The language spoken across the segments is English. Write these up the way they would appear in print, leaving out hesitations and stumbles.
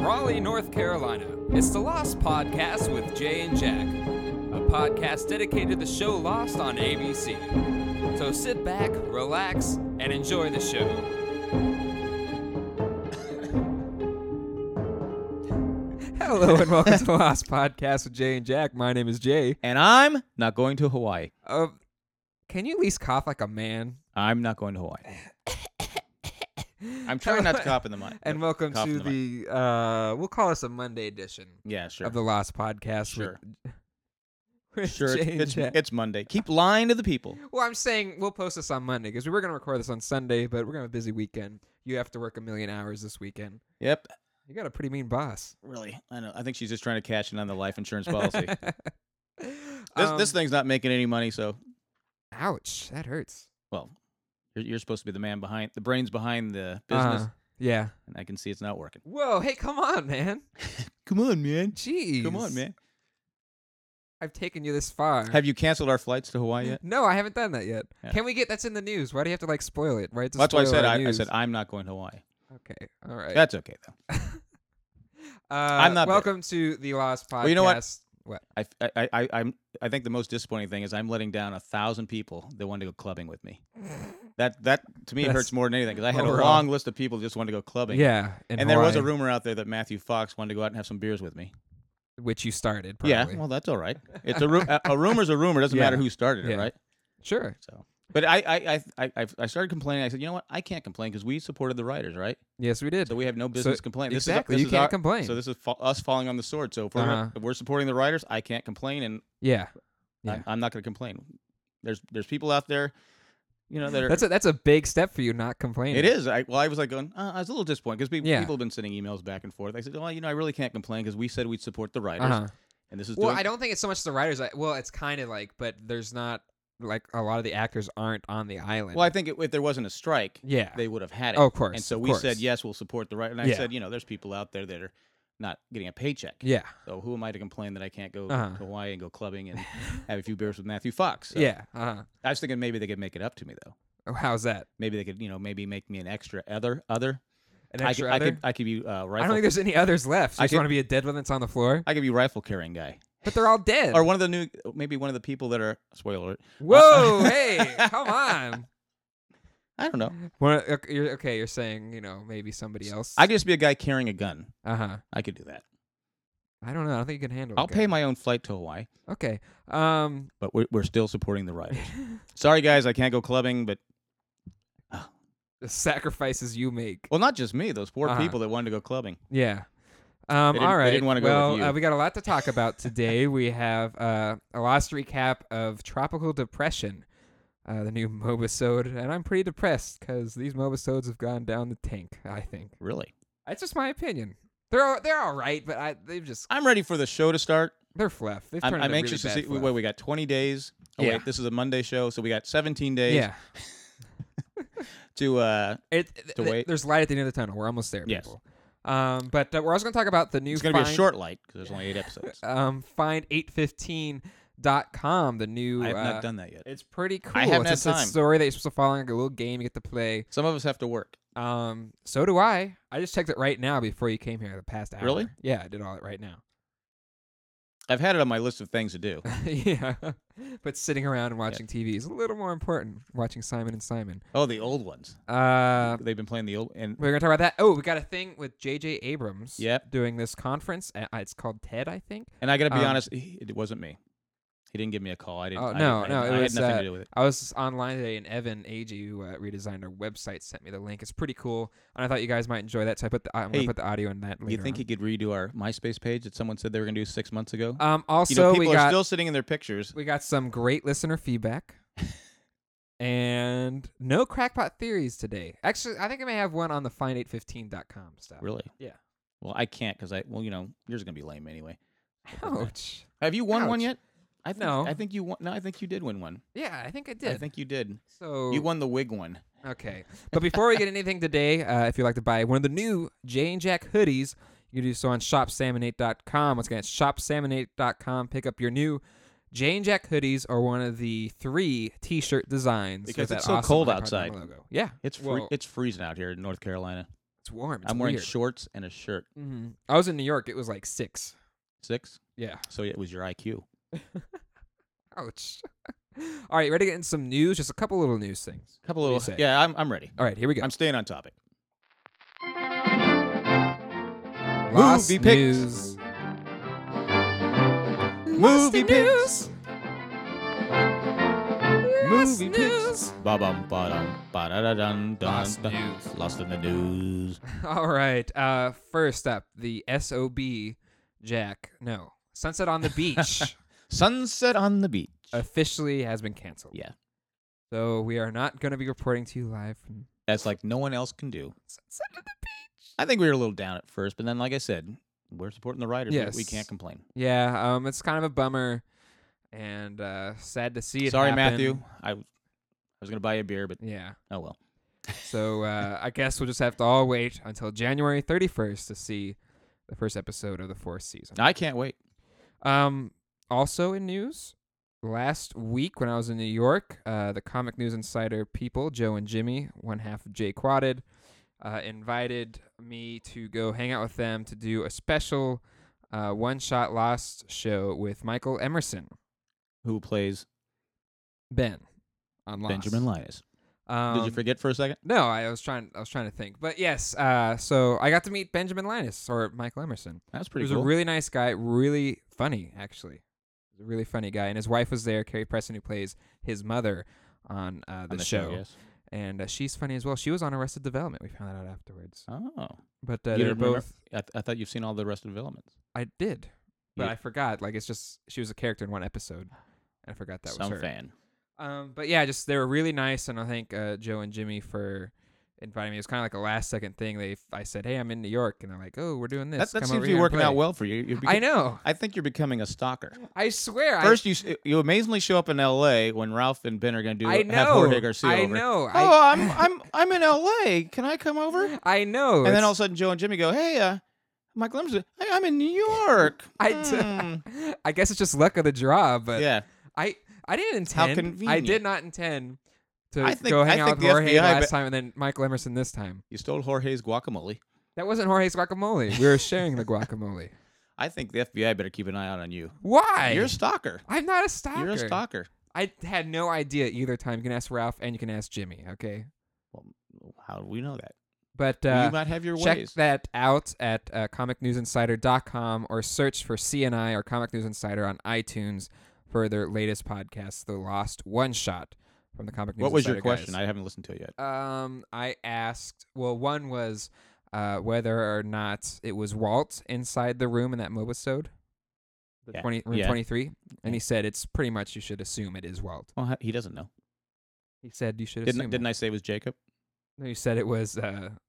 Raleigh, North Carolina. It's the Lost Podcast with Jay and Jack, a podcast dedicated to the show Lost on ABC. So sit back, relax, and enjoy the show. Hello and welcome to the Lost Podcast with Jay and Jack. My name is Jay. And I'm not going to Hawaii. Can you at least cough like a man? I'm not going to Hawaii. I'm trying not to cough in the mic. And welcome to the we'll call this a Monday edition. Yeah, sure. Of the Lost Podcast. Sure. With Sure, Jay and Jack. it's Monday. Keep lying to the people. Well, I'm saying we'll post this on Monday because we were going to record this on Sunday, but we're going to have a busy weekend. You have to work 1,000,000 hours this weekend. Yep. You got a pretty mean boss. Really? I know. I think she's just trying to cash in on the life insurance policy. This thing's not making any money, so. Ouch, that hurts. Well, you're supposed to be the man behind, the brains behind the business. Yeah. And I can see it's not working. Whoa, hey, come on, man. Come on, man. Jeez. Come on, man. I've taken you this far. Have you canceled our flights to Hawaii yet? No, I haven't done that yet. Yeah. Can we get that's in the news? Why do you have to like spoil it? Right? That's why I said I said I'm not going to Hawaii. Okay, all right. That's okay though. I'm not welcome to the Lost Podcast. Well, you know what? What? I think the most disappointing thing is I'm letting down 1,000 people that wanted to go clubbing with me. That to me hurts more than anything because I had overall. a long list of people who just wanted to go clubbing. Yeah, and there was a rumor out there that Matthew Fox wanted to go out and have some beers with me. Which you started, probably. Yeah, well, that's all right. It's a rumor's a rumor. It doesn't matter who started it, right? Sure. So, but I started complaining. I said, you know what? I can't complain because we supported the writers, right? Yes, we did. So we have no business complaining. Exactly. This you is can't complain. So this is us falling on the sword. So if we're supporting the writers, I can't complain, and I'm not going to complain. There's people out there, you know, that are. That's a big step for you, not complaining. It is. I was like going. I was a little disappointed because people have been sending emails back and forth. I said, well, you know, I really can't complain because we said we'd support the writers, and this is. Well, I don't think it's so much the writers. Well, it's kind of like, but there's not. Like a lot of the actors aren't on the island. Well, I think if there wasn't a strike, they would have had it. Oh, of course. And so we said, yes, we'll support the right. And I said, you know, there's people out there that are not getting a paycheck. Yeah. So who am I to complain that I can't go to Hawaii and go clubbing and have a few beers with Matthew Fox? So I was thinking maybe they could make it up to me though. Oh, how's that? Maybe they could, you know, maybe make me an extra other. An extra other? I could be rifle. I don't think there's any others left. You just want to be a dead one that's on the floor? I could be rifle carrying guy. But they're all dead. Or one of the people that are, spoiler alert. Whoa, hey, come on. I don't know. You're saying, you know, maybe somebody else. I could just be a guy carrying a gun. I could do that. I don't know. I don't think you can handle it. I'll pay my own flight to Hawaii. Okay. But we're still supporting the writers. Sorry, guys, I can't go clubbing, but... The sacrifices you make. Well, not just me. Those poor people that wanted to go clubbing. Yeah. All right. They didn't want to go with you. We got a lot to talk about today. We have a Lost recap of Tropical Depression, the new Mobisode, and I'm pretty depressed because these Mobisodes have gone down the tank, I think. Really? That's just my opinion. They're all right, but I'm ready for the show to start. They're fluff. I'm anxious to see. Wait, we got 20 days. Oh, wait, this is a Monday show, so we got 17 days. Yeah. to wait. There's light at the end of the tunnel. We're almost there, people. Yes. But we're also going to talk about the new. It's going to be a short light because there's only 8 episodes. Find815.com, the new. I have not done that yet. It's pretty cool. I haven't it's had time. a story that you're supposed to follow, like a little game you get to play. Some of us have to work. So do I. I just checked it right now before you came here the past hour. Really? Yeah, I did all it right now. I've had it on my list of things to do. Yeah, but sitting around and watching TV is a little more important. Watching Simon and Simon. Oh, the old ones. They've been playing the old. And we're gonna talk about that. Oh, we got a thing with J.J. Abrams. Yep. Doing this conference. It's called TED, I think. And I gotta be honest, it wasn't me. He didn't give me a call. I didn't. Oh, no. I had nothing to do with it. I was online today, and Evan Agee, who redesigned our website, sent me the link. It's pretty cool, and I thought you guys might enjoy that. So I'm gonna put the audio in that later. You think he could redo our MySpace page that someone said they were gonna do 6 months ago? Also, you know, people are still sitting in their pictures. We got some great listener feedback, and no crackpot theories today. Actually, I think I may have one on the Find815.com stuff. Really? Yeah. Well, I can't because you know, yours is gonna be lame anyway. Ouch. Have you won one yet? No. I think you won. No, I think you did win one. Yeah, I think I did. I think you did. So you won the wig one. Okay. But before we get anything today, if you'd like to buy one of the new Jay and Jack hoodies, you can do so on shopsalmon8.com. Once again, it's shopsalmon8.com. Pick up your new Jay and Jack hoodies or one of the 3 T-shirt designs. Because with it's that so awesome cold Red outside. Logo. Yeah. It's freezing out here in North Carolina. It's warm. It's I'm wearing weird. shorts and a shirt. Mm-hmm. I was in New York. It was like 6. 6? Yeah. So it was your IQ. Ouch. All right, ready to get in some news? Just a couple little news things. Yeah, I'm ready. All right, here we go. I'm staying on topic. Lost Movie news. Movie picks. Movie news. Ba-bum, ba-dum, ba-da-da-dun, dun, Lost dun. news. Lost in the news. All right. First up, the SOB Jack. No, Sunset on the Beach. Sunset on the Beach officially has been canceled. Yeah. So we are not going to be reporting to you live from That's like no one else can do. Sunset on the Beach. I think we were a little down at first, but then, like I said, we're supporting the writers. Yes. We can't complain. Yeah. It's kind of a bummer, and sad to see it. Sorry, happen. Matthew. I was gonna buy you a beer, but yeah. Oh well. So I guess we'll just have to all wait until January 31st to see the first episode of the 4th season. I can't wait. Also in news, last week when I was in New York, the Comic News Insider people, Joe and Jimmy, one half of Jay Quadded, invited me to go hang out with them to do a special one-shot Lost show with Michael Emerson, who plays Ben on Lost. Benjamin Linus. Did you forget for a second? No, I was trying to think. But yes, so I got to meet Benjamin Linus, or Michael Emerson. That's pretty cool. He was cool. a really nice guy, really funny, actually. He was a really funny guy. And his wife was there, Carrie Preston, who plays his mother on the show. Yes. And she's funny as well. She was on Arrested Development. We found that out afterwards. Oh. But they're both... I thought you've seen all the Arrested Developments. I did. But I forgot. Like, it's just... She was a character in one episode. And I forgot that was her. Some fan. But yeah, just they were really nice, and I thank Joe and Jimmy for inviting me. It was kind of like a last second thing. I said, "Hey, I'm in New York," and they're like, "Oh, we're doing this." That seems to be working out well for you. I know. I think you're becoming a stalker. I swear. First, you amazingly show up in L.A. when Ralph and Ben are going to do have Jorge Garcia over. I know. I'm in L.A. Can I come over? I know. And then all of a sudden, Joe and Jimmy go, "Hey, Michael Emerson, I'm in New York." I guess it's just luck of the draw, but yeah. I didn't intend. How convenient. I did not intend to go hang out with Jorge last time and then Michael Emerson this time. You stole Jorge's guacamole. That wasn't Jorge's guacamole. We were sharing the guacamole. I think the FBI better keep an eye out on you. Why? You're a stalker. I'm not a stalker. You're a stalker. I had no idea either time. You can ask Ralph and you can ask Jimmy, okay? Well, how do we know that? But you might have your check ways. that out at comicnewsinsider.com or search for CNI or Comic News Insider on iTunes for their latest podcast, The Lost One Shot from the Comic News Insider. What was your question? Guys. I haven't listened to it yet. I asked, one was whether or not it was Walt inside the room in that Mobisode, room 23, and he said it's pretty much you should assume it is Walt. Well, he doesn't know. He said you should assume. Didn't I say it was Jacob? No, you said it was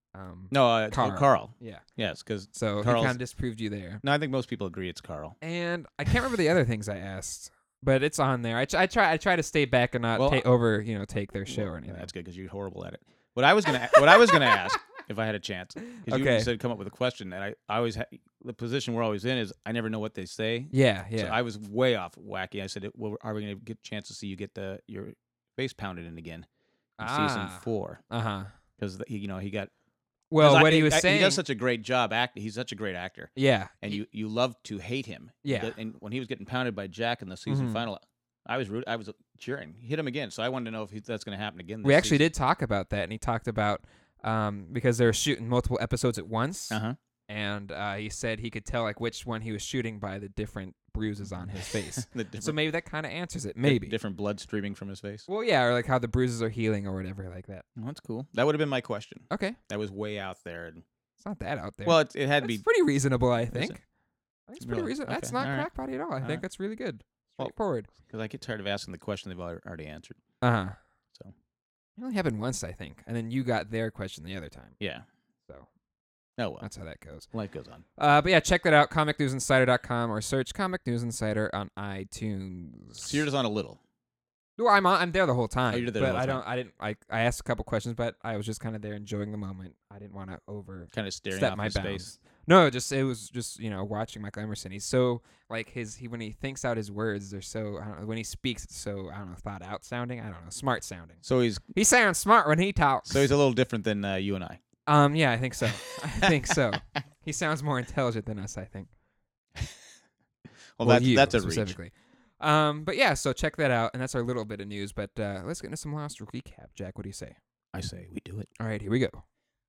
Carl. Yeah. Yes, because so he kind of disproved you there. No, I think most people agree it's Carl. And I can't remember the other things I asked. But it's on there. I try to stay back and not take their show or anything. That's good because you're horrible at it. What I was gonna ask if I had a chance, because you said come up with a question, and I always the position we're always in is I never know what they say. Yeah. So I was way off wacky. I said, well, are we gonna get a chance to see you get your face pounded in again in season 4? Because he got. Well, what he was saying, he does such a great job acting. He's such a great actor. Yeah, and you love to hate him. Yeah, and when he was getting pounded by Jack in the season final, I was cheering. He hit him again, so I wanted to know if that's going to happen again. We actually did talk about that, and he talked about because they were shooting multiple episodes at once, and he said he could tell like which one he was shooting by the different bruises on his face. So maybe that kind of answers it. Maybe different blood streaming from his face. Well, yeah, or like how the bruises are healing or whatever like that. Well, that's cool. That would have been my question. Okay, that was way out there. It's not that out there. Well, it had to be pretty reasonable, I think. I think it's pretty reasonable. Okay. That's not crackpotty at all. I think that's really good. Straightforward. Because I get tired of asking the question they've already answered. So it only happened once, I think, and then you got their question the other time. Yeah. So. Oh, well. That's how that goes. Life goes on. But yeah, check that out, comicnewsinsider.com, or search Comic News Insider on iTunes. So you're just on a little. Well, I'm there the whole time. Oh, you're there the whole time. I asked a couple questions, but I was just kind of there enjoying the moment. I didn't want to kind of staring step off my his bounds. face. No, it was just watching Michael Emerson. He's so like when he thinks out his words, they're so when he speaks, it's so thought out sounding. I don't know, smart sounding. So he sounds smart when he talks. So he's a little different than you and I. Yeah, I think so. I think so. He sounds more intelligent than us, I think. Well, that's a specifically. But yeah, so check that out, and that's our little bit of news. But let's get into some Lost recap. Jack, what do you say? I say we do it. All right, here we go.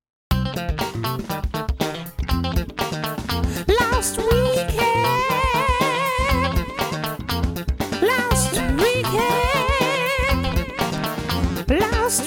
Lost recap. Lost recap. Lost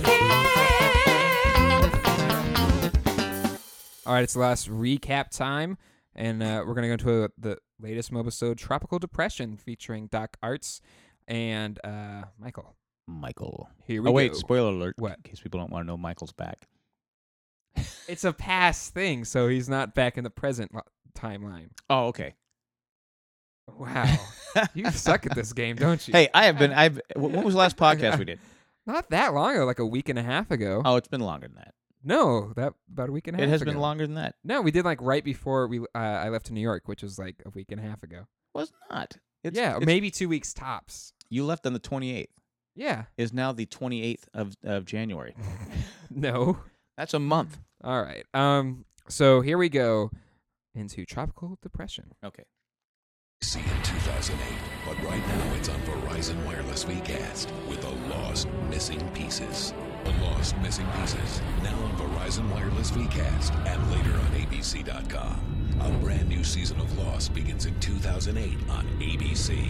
recap. All right, it's the last recap time, and we're gonna go into the latest mobisode, Tropical Depression, featuring Doc Arts and Michael. Here we go. Oh wait, spoiler alert! What? In case people don't want to know, Michael's back. It's a past thing, so he's not back in the present timeline. Oh, okay. Wow, you suck at this game, don't you? Hey, when was the last podcast we did? Not that long ago, like a week and a half ago. Oh, it's been longer than that. No, about a week and a half ago. It has been longer than that. No, we did like right before I left to New York, which was like a week and a half ago. Was not. It's maybe 2 weeks tops. You left on the 28th. Yeah. Is now the 28th of January. No. That's a month. All right. So here we go into Tropical Depression. Okay. See in 2008, but right now it's on Verizon Wireless VCast with The Lost Missing Pieces. The Lost Missing Pieces, now on Verizon Wireless VCast and later on ABC.com. A brand new season of Lost begins in 2008 on ABC.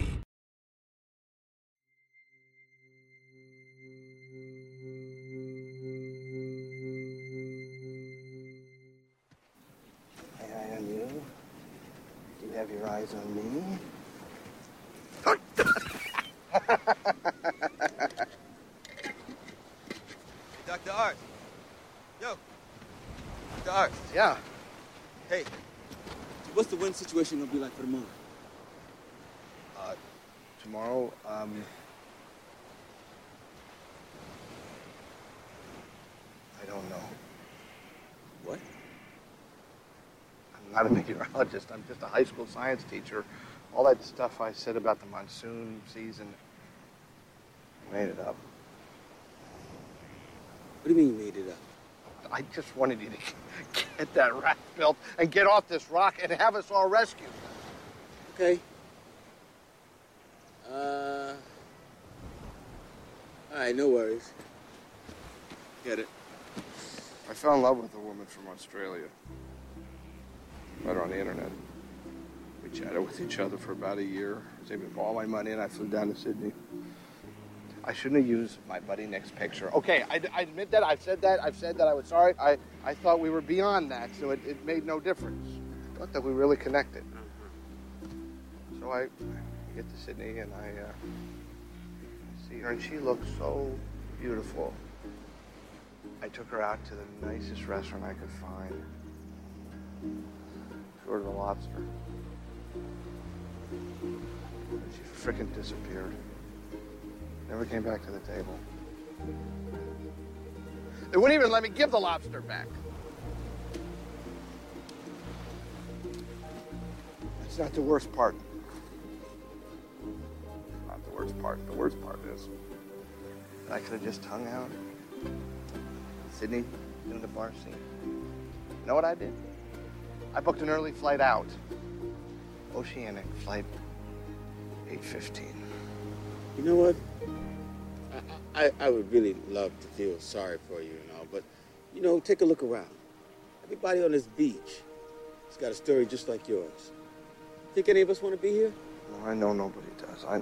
Have your eyes on me. Dr. Art. Yo. Dr. Art. Yeah. Hey. What's the wind situation gonna be like for tomorrow? Tomorrow, I don't know. What? I'm not a meteorologist. I'm just a high school science teacher. All that stuff I said about the monsoon season, I made it up. What do you mean you made it up? I just wanted you to get that rat built and get off this rock and have us all rescued. Okay. All right, no worries. Get it. I fell in love with a woman from Australia. Met her on the internet. We chatted with each other for about a year. I was able to put all my money and I flew down to Sydney. I shouldn't have used my buddy Nick's picture. Okay, I admit that. I've said that. I was sorry. I thought we were beyond that, so it made no difference. I thought that we really connected. So I get to Sydney and I see her, and she looks so beautiful. I took her out to the nicest restaurant I could find. She ordered a lobster. And she frickin' disappeared. Never came back to the table. They wouldn't even let me give the lobster back. That's not the worst part. Not the worst part. The worst part is that I could have just hung out in Sydney doing the bar scene. You know what I did? I booked an early flight out. Oceanic flight 8:15. You know what? I would really love to feel sorry for you and all, but, you know, take a look around. Everybody on this beach has got a story just like yours. Think any of us want to be here? No, I know nobody does. I'm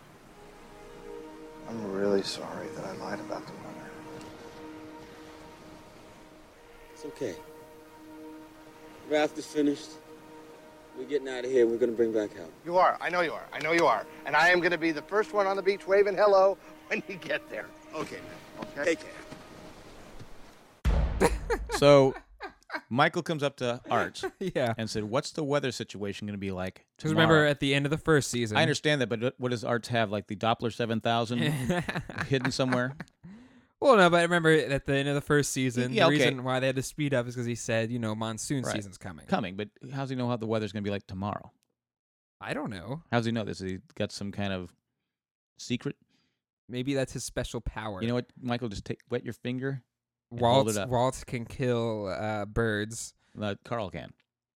really sorry that I lied about the weather. It's okay. Raft is finished. We're getting out of here. We're going to bring back help. You are. I know you are. I know you are. And I am going to be the first one on the beach waving hello when you get there. Okay, man. Okay? Take care. So, Michael comes up to Art Yeah. and said, what's the weather situation going to be like Because tomorrow? remember, at the end of the first season... I understand that, but what does Art have? Like the Doppler 7000 hidden somewhere? Well, no, but remember at the end of the first season, Yeah, the okay. reason why they had to speed up is because he said, monsoon Right. season's coming. But how does he know how the weather's going to be like tomorrow? I don't know. How does he know this? Has he got some kind of secret? Maybe that's his special power. You know what, Michael? Just wet your finger Walt can kill birds. Carl can.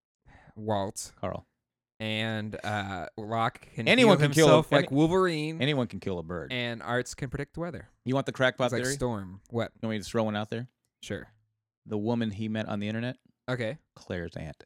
Carl. And Locke can anyone heal can himself like Wolverine. Anyone can kill a bird. And Arts can predict the weather. You want the crackpot theory? Like Storm. What? You want me to throw one out there? Sure. The woman he met on the internet? Okay. Claire's aunt.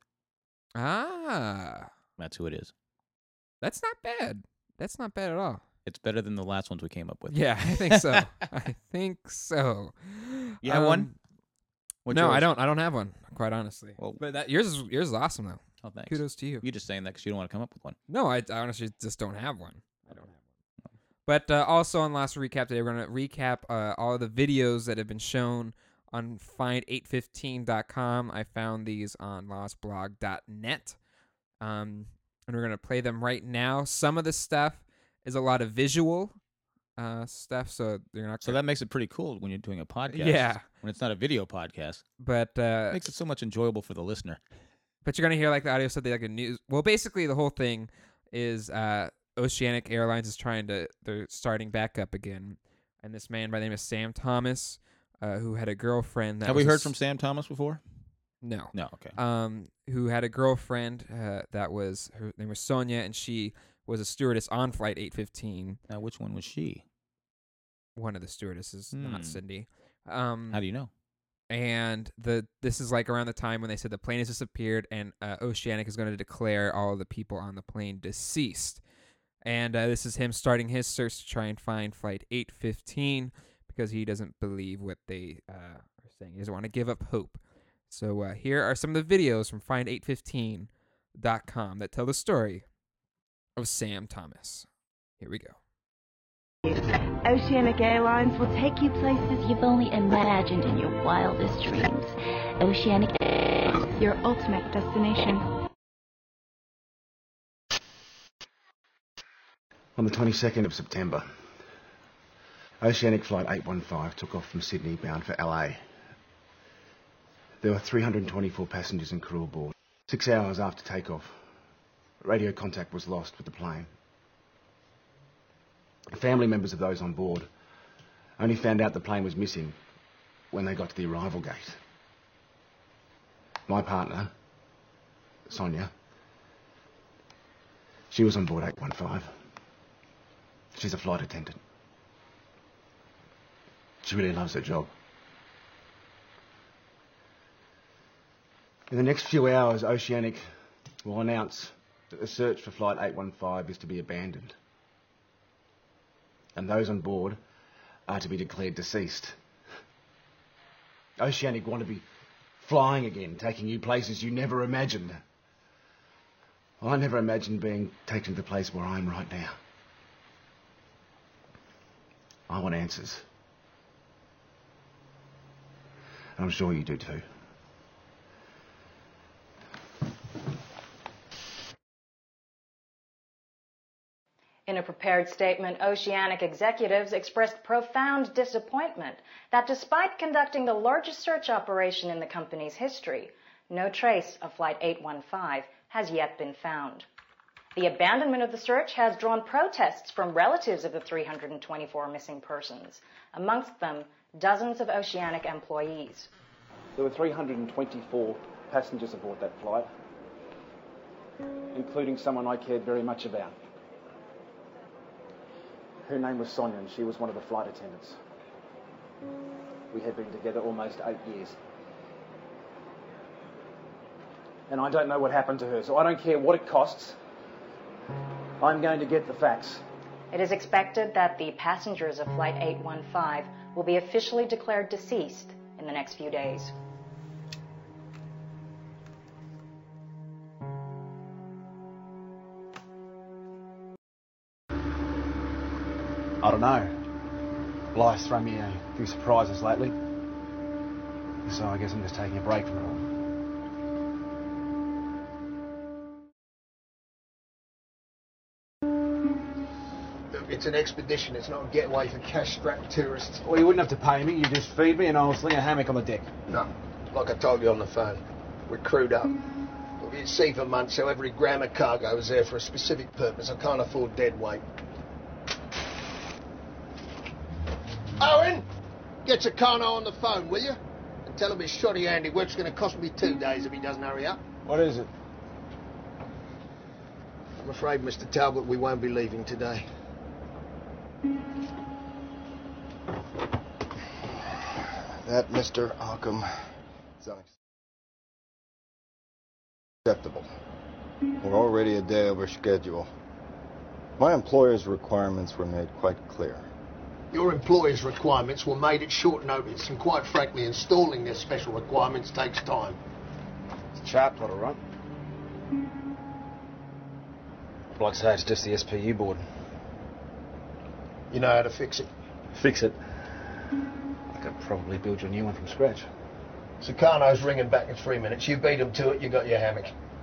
Ah. That's who it is. That's not bad. That's not bad at all. It's better than the last ones we came up with. Yeah, I think so. I think so. You have one? What's yours? I don't have one, quite honestly. Well, but yours is awesome, though. Oh, thanks. Kudos to you. You're just saying that because you don't want to come up with one. No, I honestly just don't have one. I don't have one. But also on last recap today, we're going to recap all of the videos that have been shown on find815.com. I found these on lostblog.net. And we're going to play them right now. Some of the stuff is a lot of visual stuff, so they're not. So that makes it pretty cool when you're doing a podcast. Yeah. When it's not a video podcast. But it makes it so much enjoyable for the listener. But you're going to hear like the audio stuff, like a news. Well, basically the whole thing is Oceanic Airlines is they're starting back up again. And this man by the name of Sam Thomas, who had a girlfriend. Have we heard from Sam Thomas before? No. No, okay. Who had a girlfriend that was, her name was Sonia, and she was a stewardess on Flight 815. Now, which one was she? One of the stewardesses, not Cindy. How do you know? And this is like around the time when they said the plane has disappeared, and Oceanic is going to declare all of the people on the plane deceased. And this is him starting his search to try and find Flight 815 because he doesn't believe what they are saying. He doesn't want to give up hope. So here are some of the videos from find815.com that tell the story of Sam Thomas. Here we go. Oceanic Airlines will take you places you've only imagined in your wildest dreams. Oceanic, your ultimate destination. On the 22nd of September, Oceanic Flight 815 took off from Sydney bound for LA. There were 324 passengers and crew aboard. 6 hours after takeoff, radio contact was lost with the plane. Family members of those on board only found out the plane was missing when they got to the arrival gate. My partner, Sonia, she was on board 815. She's a flight attendant. She really loves her job. In the next few hours, Oceanic will announce that the search for Flight 815 is to be abandoned. And those on board are to be declared deceased. Oceanic want to be flying again, taking you places you never imagined. Well, I never imagined being taken to the place where I am right now. I want answers. And I'm sure you do too. In a prepared statement, Oceanic executives expressed profound disappointment that despite conducting the largest search operation in the company's history, no trace of Flight 815 has yet been found. The abandonment of the search has drawn protests from relatives of the 324 missing persons, amongst them dozens of Oceanic employees. There were 324 passengers aboard that flight, including someone I cared very much about. Her name was Sonia, and she was one of the flight attendants. We had been together almost 8 years. And I don't know what happened to her, so I don't care what it costs. I'm going to get the facts. It is expected that the passengers of Flight 815 will be officially declared deceased in the next few days. I don't know. Life's thrown me a few surprises lately. So I guess I'm just taking a break from it all. It's an expedition, it's not a getaway for cash-strapped tourists. Well, you wouldn't have to pay me, you just feed me and I'll sling a hammock on the deck. No, like I told you on the phone, we're crewed up. We'll be at sea for months, so every gram of cargo is there for a specific purpose. I can't afford dead weight. Owen, get your Carno on the phone, will you? Tell him his shoddy handiwork's going to cost me 2 days if he doesn't hurry up. What is it? I'm afraid, Mr. Talbot, we won't be leaving today. That, Mr. Occam, is unacceptable. We're already a day over schedule. My employer's requirements were made quite clear. Your employer's requirements were made at short notice, and quite frankly, installing their special requirements takes time. It's a chap, not a run. Like I say, it's just the SPU board. You know how to fix it? Fix it? I could probably build you a new one from scratch. Sukarno's ringing back in 3 minutes. You beat him to it, you got your hammock.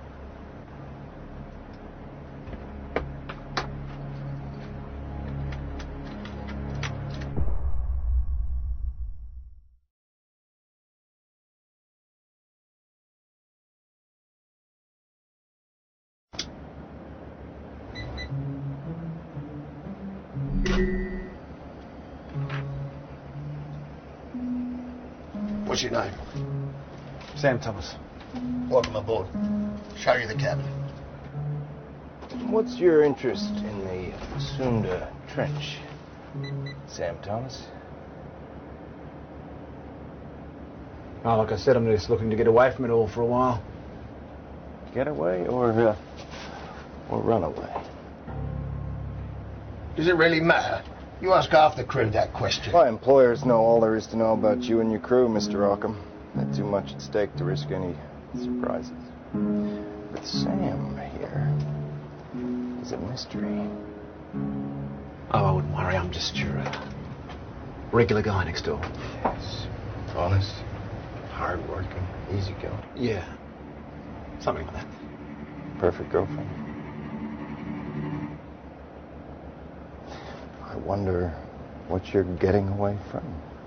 What's your name? Sam Thomas. Welcome aboard. Show you the cabin. What's your interest in the Sunda Trench, Sam Thomas? Oh, like I said, I'm just looking to get away from it all for a while. Get away or run away? Does it really matter? You ask half the crew that question. My employers know all there is to know about you and your crew, Mr. Occam. There's too much at stake to risk any surprises. With Sam here, it's a mystery. Oh, I wouldn't worry. I'm just your regular guy next door. Yes. Honest, hard-working, easygoing. Yeah. Something like that. Perfect girlfriend. I wonder what you're getting away from.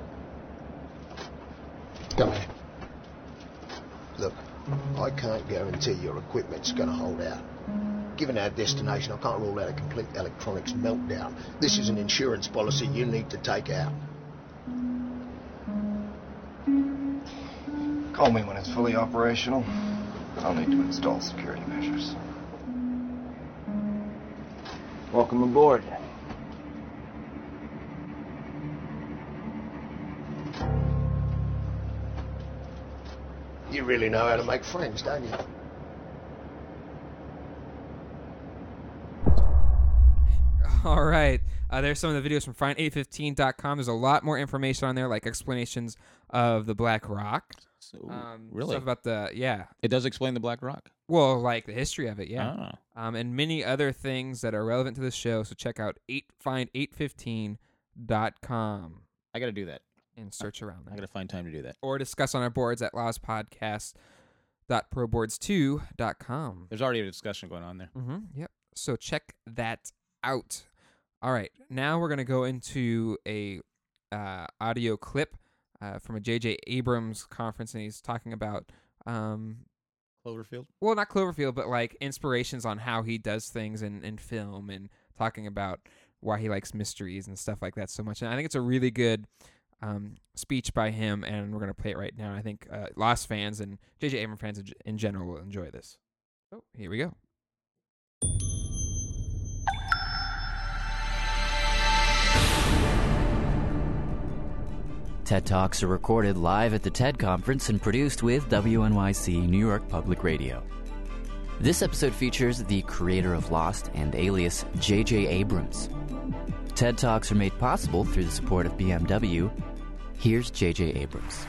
Come here. Look, I can't guarantee your equipment's going to hold out. Given our destination, I can't rule out a complete electronics meltdown. This is an insurance policy you need to take out. Call me when it's fully operational. I'll need to install security measures. Welcome aboard. You really know how to make friends, don't you? All right. There's some of the videos from Find815.com. There's a lot more information on there, like explanations of the Black Rock. So, really? Stuff about the, yeah. It does explain the Black Rock? Well, like the history of it, yeah. Oh. And many other things that are relevant to the show. So check out Find815.com. I got to do that. And search around that. I got to find time to do that. Or discuss on our boards at lawspodcast.proboards2.com. There's already a discussion going on there. Mm-hmm. Yep. So check that out. All right. Now we're going to go into a audio clip from a J.J. Abrams conference, and he's talking about Cloverfield? Well, not Cloverfield, but like inspirations on how he does things in film, and talking about why he likes mysteries and stuff like that so much. And I think it's a really good speech by him, and we're going to play it right now. I think Lost fans and J.J. Abrams fans in general will enjoy this. So here we go. TED Talks are recorded live at the TED Conference and produced with WNYC New York Public Radio. This episode features the creator of Lost and Alias, J.J. Abrams. TED Talks are made possible through the support of BMW. Here's J.J. Abrams.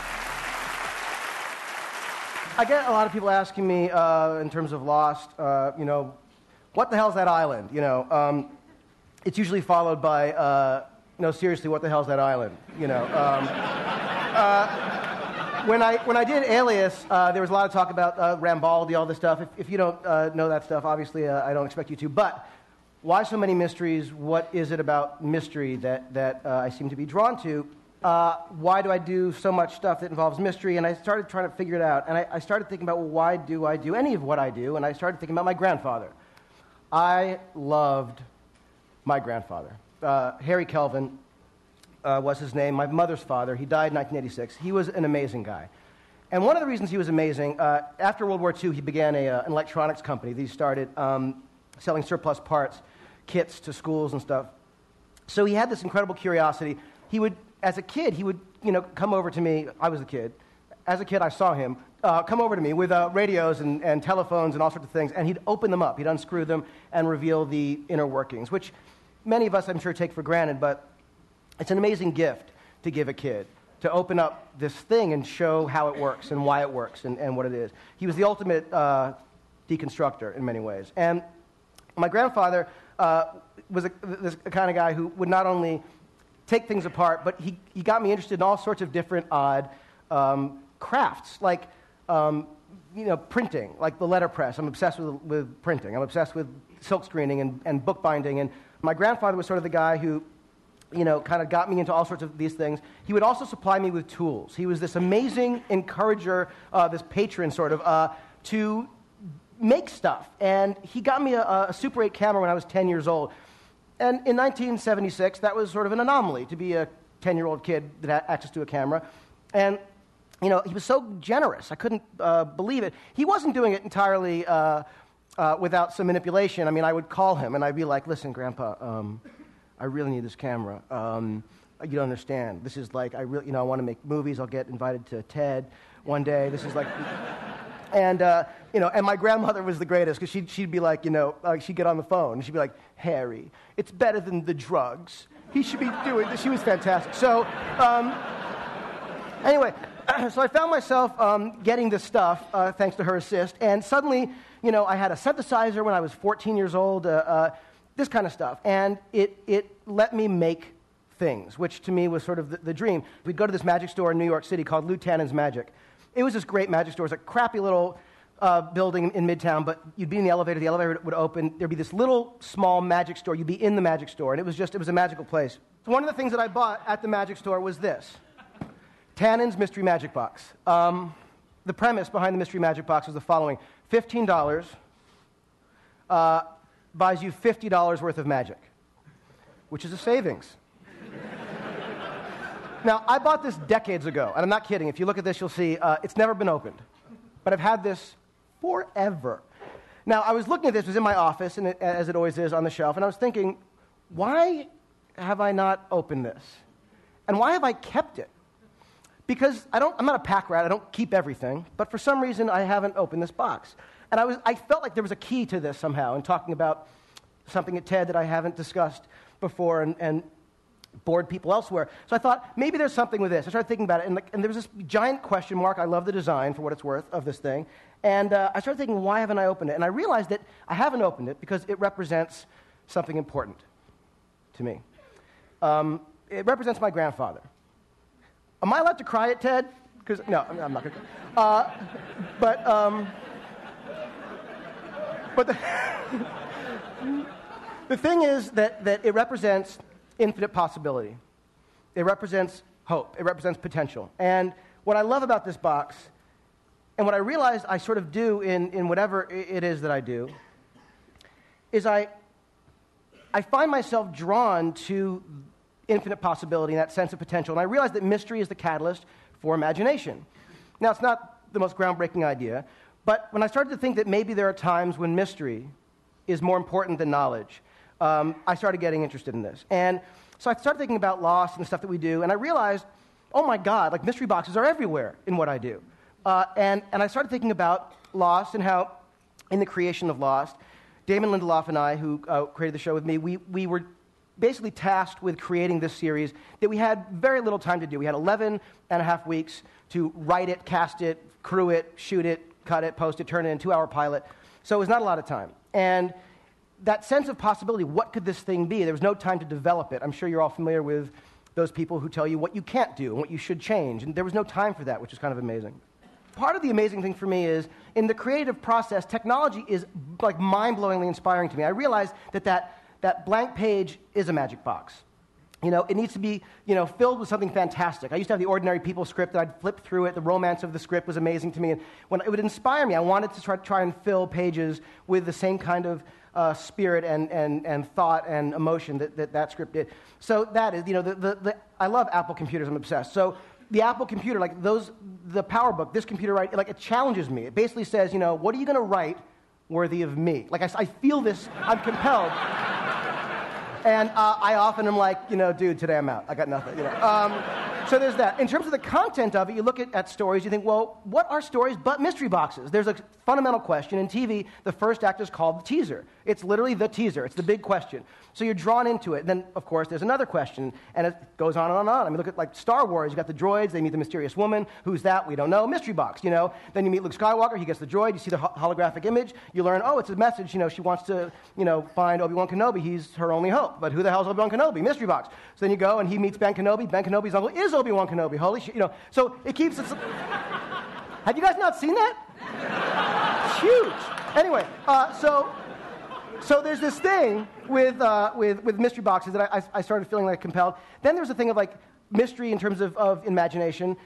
I get a lot of people asking me in terms of Lost, what the hell's that island? It's usually followed by, seriously, what the hell's that island? When I did Alias, there was a lot of talk about Rambaldi, all this stuff. If you don't know that stuff, obviously I don't expect you to. But why so many mysteries? What is it about mystery that I seem to be drawn to? Why do I do so much stuff that involves mystery? And I started trying to figure it out. And I started thinking about, well, why do I do any of what I do? And I started thinking about my grandfather. I loved my grandfather, Harry Kelvin. was his name, my mother's father. He died in 1986. He was an amazing guy. And one of the reasons he was amazing, after World War II, he began an electronics company. He started selling surplus parts, kits to schools and stuff. So he had this incredible curiosity. He would, as a kid, he would, come over to me. I was a kid. As a kid, I saw him come over to me with radios and telephones and all sorts of things, and he'd open them up. He'd unscrew them and reveal the inner workings, which many of us, I'm sure, take for granted, but it's an amazing gift to give a kid, to open up this thing and show how it works and why it works and what it is. He was the ultimate deconstructor in many ways. And my grandfather was this kind of guy who would not only take things apart, but he got me interested in all sorts of different odd crafts, like printing, like the letterpress. I'm obsessed with printing. I'm obsessed with silk screening and bookbinding. And my grandfather was sort of the guy who kind of got me into all sorts of these things. He would also supply me with tools. He was this amazing encourager, this patron sort of, to make stuff. And he got me a Super 8 camera when I was 10 years old. And in 1976, that was sort of an anomaly to be a 10-year-old kid that had access to a camera. And, he was so generous. I couldn't believe it. He wasn't doing it entirely without some manipulation. I mean, I would call him, and I'd be like, listen, Grandpa, I really need this camera. You don't understand. This is like, I want to make movies. I'll get invited to TED one day. This is like... And, and my grandmother was the greatest, because she'd be like, she'd get on the phone, and she'd be like, Harry, it's better than the drugs. He should be doing this. She was fantastic. So, anyway, so I found myself getting this stuff, thanks to her assist, and suddenly, I had a synthesizer when I was 14 years old, this kind of stuff, and it let me make things, which to me was sort of the dream. We'd go to this magic store in New York City called Lou Tannen's Magic. It was this great magic store. It was a crappy little building in Midtown, but you'd be in the elevator would open, there'd be this little small magic store, you'd be in the magic store, and it was a magical place. So one of the things that I bought at the magic store was this, Tannen's Mystery Magic Box. The premise behind the Mystery Magic Box was the following: $15 buys you $50 worth of magic, which is a savings. Now, I bought this decades ago, and I'm not kidding. If you look at this, you'll see it's never been opened. But I've had this forever. Now, I was looking at this. It was in my office, and as it always is, on the shelf, and I was thinking, why have I not opened this? And why have I kept it? Because I'm not a pack rat. I don't keep everything. But for some reason, I haven't opened this box. And I felt like there was a key to this somehow, in talking about something at TED that I haven't discussed before, and bored people elsewhere. So I thought, maybe there's something with this. I started thinking about it, and there was this giant question mark. I love the design, for what it's worth, of this thing. And I started thinking, why haven't I opened it? And I realized that I haven't opened it because it represents something important to me. It represents my grandfather. Am I allowed to cry at TED? Because no, I'm not going to. But the thing is that it represents infinite possibility. It represents hope. It represents potential. And what I love about this box, and what I realized I sort of do in whatever it is that I do, is I find myself drawn to infinite possibility and that sense of potential. And I realized that mystery is the catalyst for imagination. Now, it's not the most groundbreaking idea, but when I started to think that maybe there are times when mystery is more important than knowledge, I started getting interested in this. And so I started thinking about Lost and the stuff that we do, and I realized, oh my God, like mystery boxes are everywhere in what I do. And I started thinking about Lost and how, in the creation of Lost, Damon Lindelof and I, who created the show with me, we were basically tasked with creating this series that we had very little time to do. We had 11 and a half weeks to write it, cast it, crew it, shoot it, cut it, post it, turn it in, 2-hour pilot. So it was not a lot of time. And that sense of possibility, what could this thing be? There was no time to develop it. I'm sure you're all familiar with those people who tell you what you can't do and what you should change. And there was no time for that, which is kind of amazing. Part of the amazing thing for me is, in the creative process, technology is like mind-blowingly inspiring to me. I realized that blank page is a magic box. it needs to be, filled with something fantastic. I used to have the Ordinary People script, and I'd flip through it. The romance of the script was amazing to me. And when it would inspire me, I wanted to try and fill pages with the same kind of spirit and thought and emotion that script did. So that is, I love Apple computers. I'm obsessed. So the Apple computer, the PowerBook, this computer, right, it challenges me. It basically says, what are you going to write worthy of me? I feel this, I'm compelled. And I often am like, dude, today I'm out. I got nothing. So there's that. In terms of the content of it, you look at stories, you think, well, what are stories but mystery boxes? There's a fundamental question. In TV, the first act is called the teaser. It's literally the teaser. It's the big question. So you're drawn into it. Then, of course, there's another question, and it goes on and on and on. I mean, look at Star Wars. You got the droids. They meet the mysterious woman. Who's that? We don't know. Mystery box, Then you meet Luke Skywalker. He gets the droid. You see the holographic image. You learn, it's a message. She wants to, find Obi-Wan Kenobi. He's her only hope. But who the hell is Obi-Wan Kenobi? Mystery box. So then you go, and he meets Ben Kenobi. Ben Kenobi's uncle is Obi-Wan Kenobi. Holy shit, So it keeps it. Have you guys not seen that? It's huge. Anyway, so there's this thing with mystery boxes that I started feeling compelled. Then there's a thing of mystery in terms of imagination,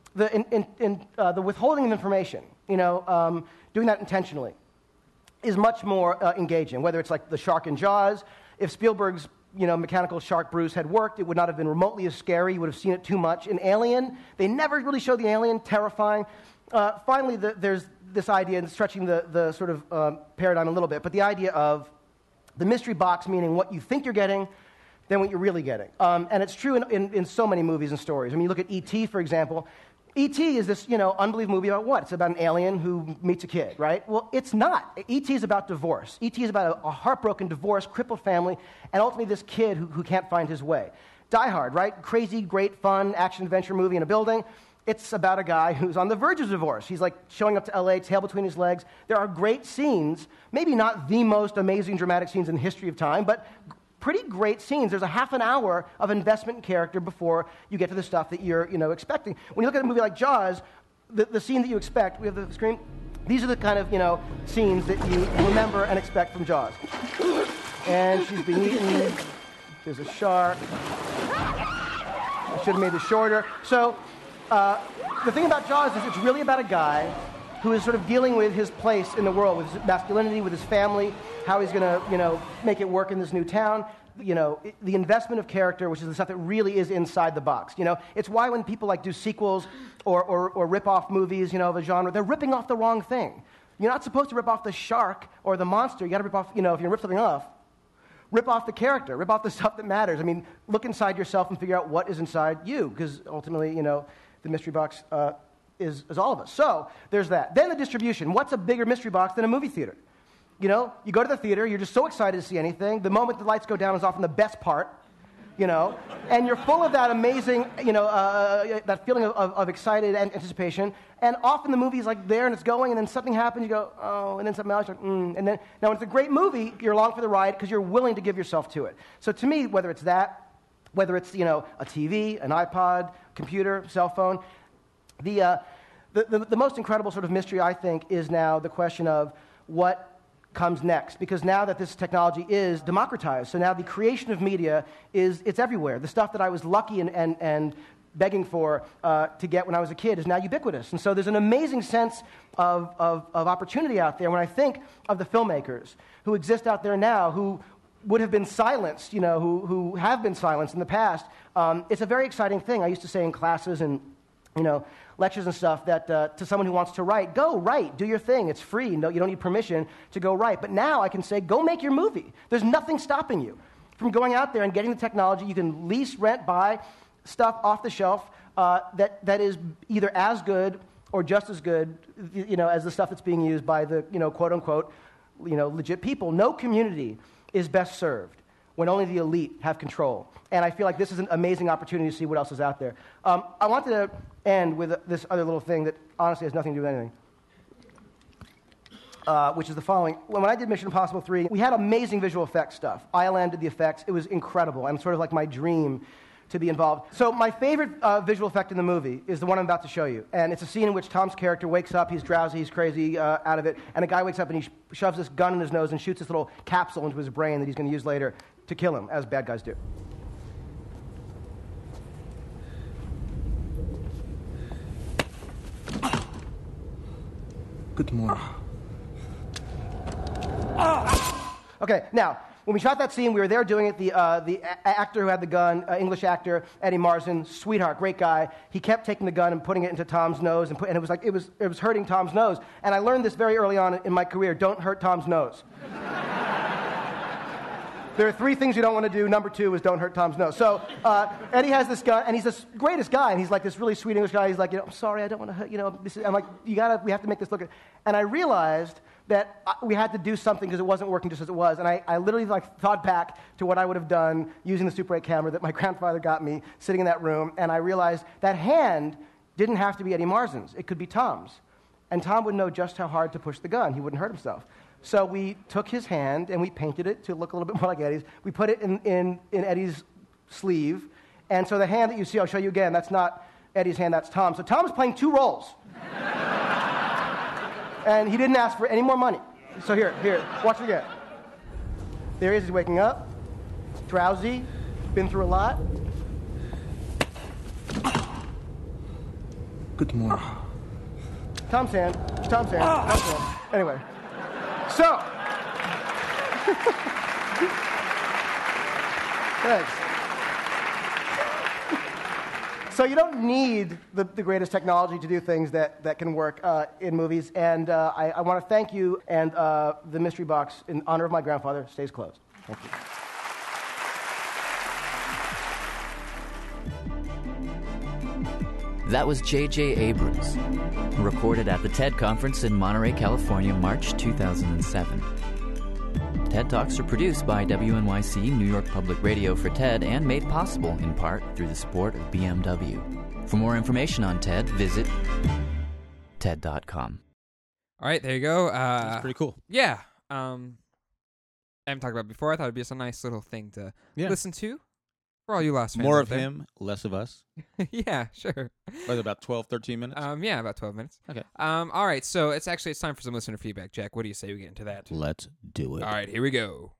the withholding of information. Doing that intentionally is much more engaging. Whether it's the shark in Jaws, if Spielberg's mechanical shark Bruce had worked, it would not have been remotely as scary. You would have seen it too much. In Alien, they never really showed the alien, terrifying. Finally, there's this idea, and stretching the sort of paradigm a little bit, but the idea of the mystery box, meaning what you think you're getting, than what you're really getting. And it's true in so many movies and stories. I mean, you look at E.T., for example. E.T. is this, unbelievable movie about what? It's about an alien who meets a kid, right? Well, it's not. E.T. is about divorce. E.T. is about a heartbroken, divorced, crippled family, and ultimately this kid who can't find his way. Die Hard, right? Crazy, great, fun, action-adventure movie in a building. It's about a guy who's on the verge of divorce. He's showing up to L.A., tail between his legs. There are great scenes, maybe not the most amazing dramatic scenes in the history of time, but pretty great scenes. There's a half an hour of investment in character before you get to the stuff that you're, expecting. When you look at a movie like Jaws, the scene that you expect, we have the screen, these are the kind of, scenes that you remember and expect from Jaws. And she's being eaten. There's a shark. I should have made this shorter. So the thing about Jaws is it's really about a guy who is sort of dealing with his place in the world, with his masculinity, with his family, how he's going to, make it work in this new town. The investment of character, which is the stuff that really is inside the box. It's why when people do sequels or rip off movies, of a genre, they're ripping off the wrong thing. You're not supposed to rip off the shark or the monster. You got to rip off, if you're going to rip something off, rip off the character, rip off the stuff that matters. I mean, look inside yourself and figure out what is inside you, because ultimately, the mystery box is all of us. So there's that. Then the distribution. What's a bigger mystery box than a movie theater? You go to the theater, you're just so excited to see anything. The moment the lights go down is often the best part, and you're full of that amazing, that feeling of excited anticipation. And often the movie's there and it's going, and then something happens, you go, oh, and then something else, And then, now when it's a great movie, you're along for the ride because you're willing to give yourself to it. So to me, whether it's that, whether it's, a TV, an iPod, computer, cell phone, the most incredible sort of mystery, I think, is now the question of what comes next, because now that this technology is democratized, so now the creation of media it's everywhere. The stuff that I was lucky and begging for to get when I was a kid is now ubiquitous, and so there's an amazing sense of opportunity out there. When I think of the filmmakers who exist out there now, who would have been silenced, who have been silenced in the past, it's a very exciting thing. I used to say in classes and lectures and stuff that to someone who wants to write, go write, do your thing. It's free. No, you don't need permission to go write. But now I can say, go make your movie. There's nothing stopping you from going out there and getting the technology. You can lease, rent, buy stuff off the shelf that is either as good or just as good, as the stuff that's being used by the, quote unquote, legit people. No community is best served when only the elite have control. And I feel like this is an amazing opportunity to see what else is out there. I wanted to end with this other little thing that honestly has nothing to do with anything, which is the following. When I did Mission Impossible 3, we had amazing visual effects stuff. ILM did the effects. It was incredible, and sort of like my dream to be involved. So my favorite visual effect in the movie is the one I'm about to show you. And it's a scene in which Tom's character wakes up, he's drowsy, he's crazy, out of it, and a guy wakes up and he shoves this gun in his nose and shoots this little capsule into his brain that he's going to use later to kill him, as bad guys do. Good morning. Okay, now, when we shot that scene, we were there doing it. The actor who had the gun, English actor, Eddie Marsan, sweetheart, great guy. He kept taking the gun and putting it into Tom's nose, and it was like it was hurting Tom's nose. And I learned this very early on in my career: don't hurt Tom's nose. There are 3 things you don't want to do. Number 2 is don't hurt Tom's nose. So Eddie has this gun, and he's the greatest guy, and he's like this really sweet English guy. He's like, I'm sorry, I don't want to hurt, I'm like, we have to make this look. And I realized that we had to do something because it wasn't working just as it was. And I literally thought back to what I would have done using the Super 8 camera that my grandfather got me sitting in that room, and I realized that hand didn't have to be Eddie Marsan's. It could be Tom's. And Tom would know just how hard to push the gun. He wouldn't hurt himself. So we took his hand and we painted it to look a little bit more like Eddie's. We put it in Eddie's sleeve. And so the hand that you see, I'll show you again, that's not Eddie's hand, that's Tom. So Tom is playing 2 roles. And he didn't ask for any more money. So here, watch it again. There he is, he's waking up, drowsy, been through a lot. Good morning. Tom's hand. Anyway. So, thanks. So you don't need the greatest technology to do things that can work in movies. And I want to thank you, and the Mystery Box, in honor of my grandfather, stays closed. Thank you. That was J.J. Abrams, recorded at the TED Conference in Monterey, California, March 2007. TED Talks are produced by WNYC New York Public Radio for TED and made possible in part through the support of BMW. For more information on TED, visit TED.com. All right, there you go. That's pretty cool. Yeah. I haven't talked about it before. I thought it'd be just a nice little thing to listen to. For all you Lost fans. More of him, less of us. Yeah, sure. Was it about 12, 13 minutes? Yeah, about 12 minutes. Okay. All right, so it's time for some listener feedback. Jack, what do you say we get into that? Let's do it. All right, here we go.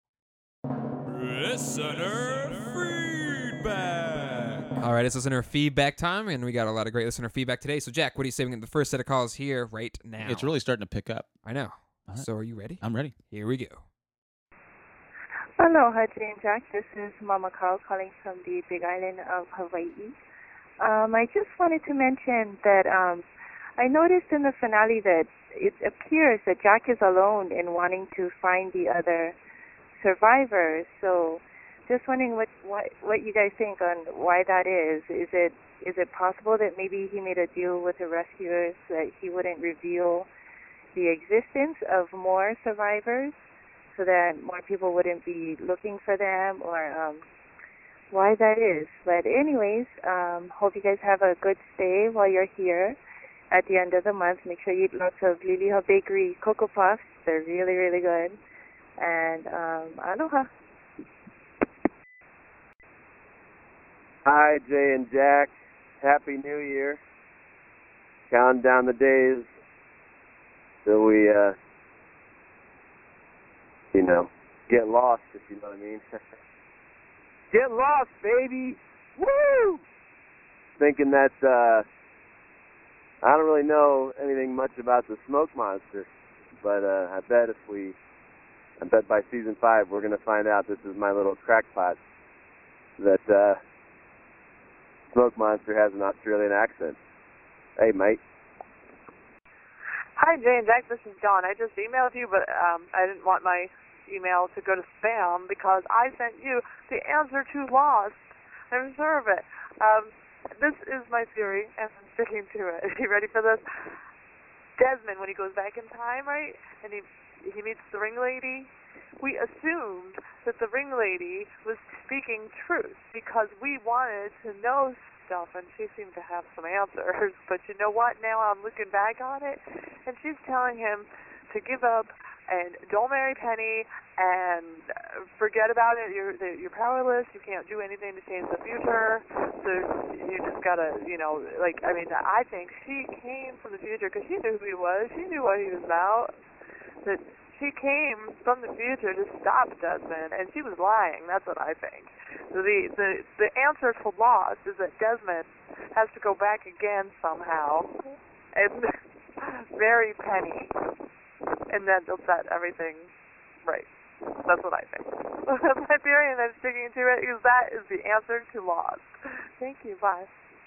Listener feedback. All right, it's listener feedback time, and we got a lot of great listener feedback today. So, Jack, what do you say we get the first set of calls here right now? It's really starting to pick up. I know. Right. So, are you ready? I'm ready. Here we go. Aloha, Jay and Jack. This is Mama Carl calling from the Big Island of Hawaii. I just wanted to mention that I noticed in the finale that it appears that Jack is alone in wanting to find the other survivors. So, just wondering what you guys think on why that is. Is it possible that maybe he made a deal with the rescuers that he wouldn't reveal the existence of more survivors, so that more people wouldn't be looking for them, or why that is? But anyways, hope you guys have a good stay while you're here. At the end of the month, make sure you eat lots of Liliha Bakery Cocoa Puffs. They're really, really good. And aloha. Hi, Jay and Jack. Happy New Year. Counting down the days till we, get lost, if you know what I mean. Get lost, baby! Woo! Thinking that, I don't really know anything much about the smoke monster, but I bet by season 5 we're going to find out this is my little crackpot, that smoke monster has an Australian accent. Hey, mate. Hi, Jay and Jack. This is Dawn. I just emailed you, but I didn't want my email to go to spam because I sent you the answer to Lost. I deserve it. This is my theory, and I'm sticking to it. Are you ready for this? Desmond, when he goes back in time, right, and he meets the ring lady, we assumed that the ring lady was speaking truth because we wanted to know stuff, and she seemed to have some answers. But you know what? Now I'm looking back on it, and she's telling him to give up and don't marry Penny and forget about it. You're powerless. You can't do anything to change the future. So you just gotta, I think she came from the future because she knew who he was. She knew what he was about. That she came from the future to stop Desmond, and she was lying. That's what I think. So the answer to Lost is that Desmond has to go back again somehow, and very penny, and then they'll set everything right. That's what I think. That's my theory, and I'm sticking to it because that is the answer to Lost. Thank you. Bye.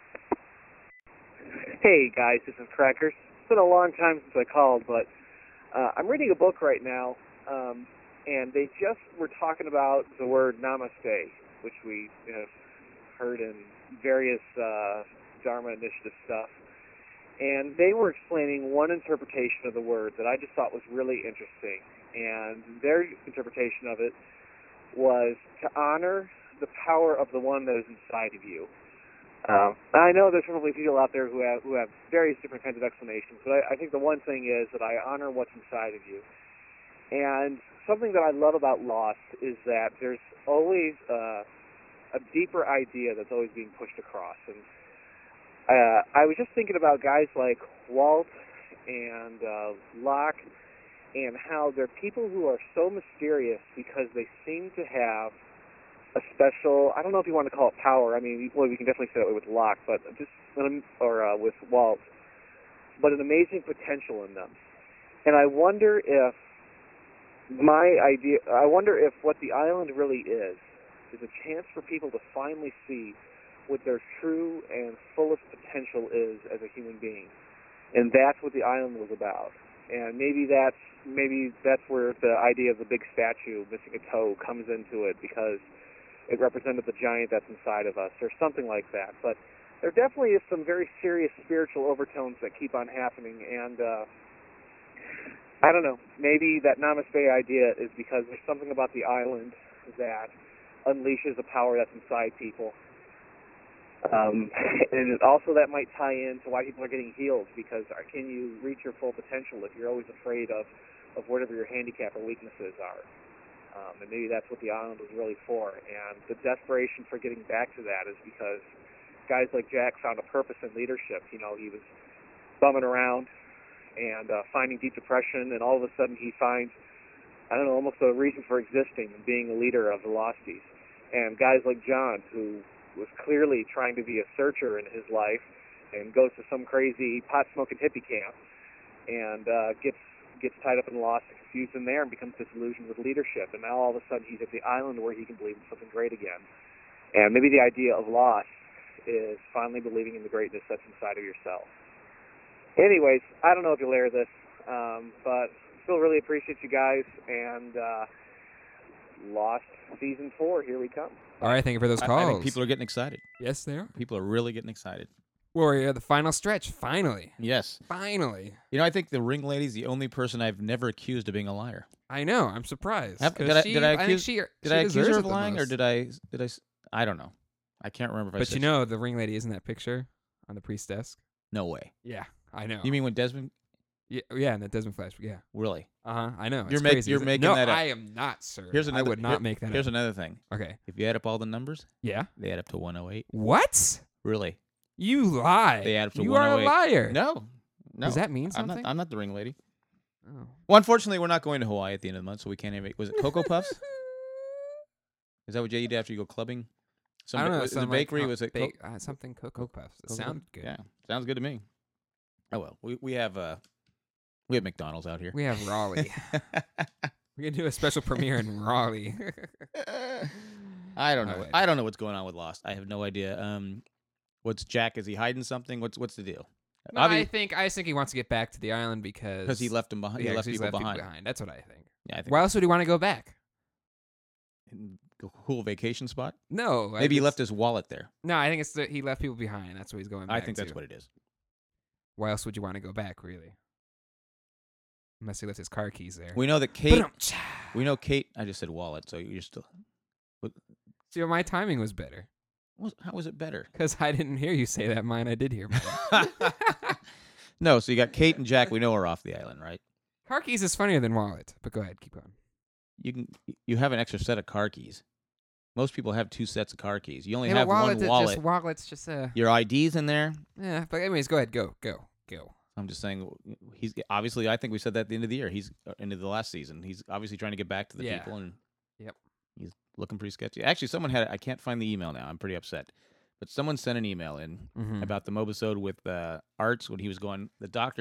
Hey guys, this is Crackers. It's been a long time since I called, but I'm reading a book right now, and they just were talking about the word namaste, which we have heard in various Dharma Initiative stuff. And they were explaining one interpretation of the word that I just thought was really interesting. And their interpretation of it was to honor the power of the one that is inside of you. I know there's probably people out there who have various different kinds of explanations, but I think the one thing is that I honor what's inside of you. And something that I love about Lost is that there's always a deeper idea that's always being pushed across. And I was just thinking about guys like Walt and Locke, and how they're people who are so mysterious because they seem to have a special, I don't know if you want to call it power. I mean, well, we can definitely say that way with Locke, but just, or with Walt, but an amazing potential in them. And I wonder if what the island really is a chance for people to finally see what their true and fullest potential is as a human being. And that's what the island was about. And maybe that's where the idea of the big statue missing a toe comes into it, because it represented the giant that's inside of us, or something like that. But there definitely is some very serious spiritual overtones that keep on happening, and I don't know, maybe that namaste idea is because there's something about the island that unleashes a power that's inside people. And also that might tie into why people are getting healed, because can you reach your full potential if you're always afraid of whatever your handicap or weaknesses are? And maybe that's what the island was really for. And the desperation for getting back to that is because guys like Jack found a purpose in leadership. You know, he was bumming around and finding deep depression, and all of a sudden he finds, I don't know, almost a reason for existing and being a leader of the Losties. And guys like John, who was clearly trying to be a searcher in his life and goes to some crazy pot-smoking hippie camp and gets tied up in Lost and confused in there and becomes disillusioned with leadership. And now all of a sudden he's at the island where he can believe in something great again. And maybe the idea of Lost is finally believing in the greatness that's inside of yourself. Anyways, I don't know if you'll air this, but still really appreciate you guys, and Lost Season 4, here we come. All right, thank you for those calls. I think people are getting excited. Yes, they are. People are really getting excited. We're at the final stretch, finally. Yes. Finally. You know, I think the ring lady's the only person I've never accused of being a liar. I know. I'm surprised. Did I accuse her of lying, or did I? I don't know. I can't remember if I said. But you know, the ring lady is in that picture on the priest's desk. No way. Yeah, I know. You mean when Desmond? Yeah, in that Desmond flashback. Yeah. Really? I know. You're crazy, you're making no, that up. I am not, sir. I would not make that up. Here's another thing. Okay. If you add up all the numbers, yeah, they add up to 108. What? Really? You lie. They add up to you 108. You are a liar. No. Does that mean something? I'm not the ring lady. Oh. Well, unfortunately, we're not going to Hawaii at the end of the month, so we can't even. Was it Cocoa Puffs? Is that what you eat after you go clubbing? I don't know. Was it bakery? Was it something Cocoa Puffs? It sounds good. Yeah, sounds good to me. Oh well, we have McDonald's out here. We have Raleigh. We're gonna do a special premiere in Raleigh. I don't know. Right. I don't know what's going on with Lost. I have no idea. What's Jack? Is he hiding something? What's the deal? No, I think he wants to get back to the island because he left him behind. Yeah, he left people behind. That's what I think. Yeah, I think. Why else would he want to go back? Cool vacation spot? No, maybe he left his wallet there. No, I think it's he left people behind. That's what he's going back I think that's what it is. Why else would you want to go back, really? Unless he left his car keys there. We know that Kate. We know Kate. I just said wallet, so you're still. See, my timing was better. How was it better? Because I didn't hear you say that. Mine, I did hear. No, so you got Kate and Jack. We know are off the island, right? Car keys is funnier than wallet, but go ahead, keep going. You have an extra set of car keys. Most people have 2 sets of car keys. You only have one wallet. Wallet's just your ID's in there. Yeah, but anyways, go ahead, go. I'm just saying, he's obviously. I think we said that at the end of the year. He's into the last season. He's obviously trying to get back to the people, and he's looking pretty sketchy. Actually, someone had. I can't find the email now. I'm pretty upset, but someone sent an email in about the Mobisode with Arts when he was going. The doctor,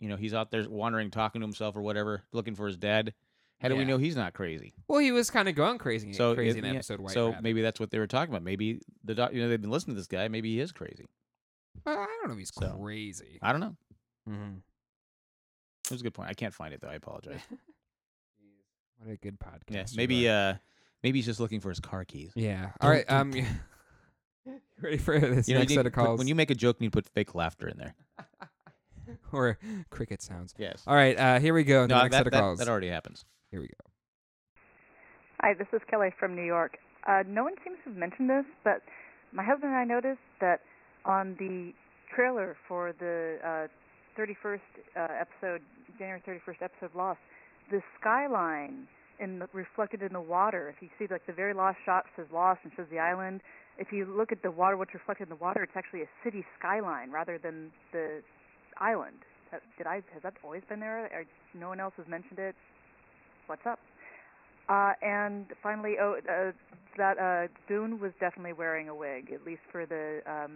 he's out there wandering, talking to himself or whatever, looking for his dad. How do we Yeah. know he's not crazy? Well, he was kind of going crazy in So episode White Rabbit. maybe that's what they were talking about. Maybe they've been listening to this guy. Maybe he is crazy. Well, I don't know if he's crazy. I don't know. Mm-hmm. It was a good point. I can't find it though. I apologize. What a good podcast. Yeah, maybe he's just looking for his car keys. Yeah. All right. Ready for this next set of calls? When you make a joke, you need to put fake laughter in there. Or cricket sounds. Yes. All right. Here we go. No, next set of calls. That already happens. Here we go. Hi, this is Kelly from New York. No one seems to have mentioned this, but my husband and I noticed that on the trailer for the 31st episode, January 31st episode Lost, the skyline reflected in the water. If you see like the very last shot says Lost and shows the island. If you look at the water, what's reflected in the water, it's actually a city skyline rather than the island. Has that always been there? Or no one else has mentioned it? What's up? And finally, that Boone was definitely wearing a wig, at least for the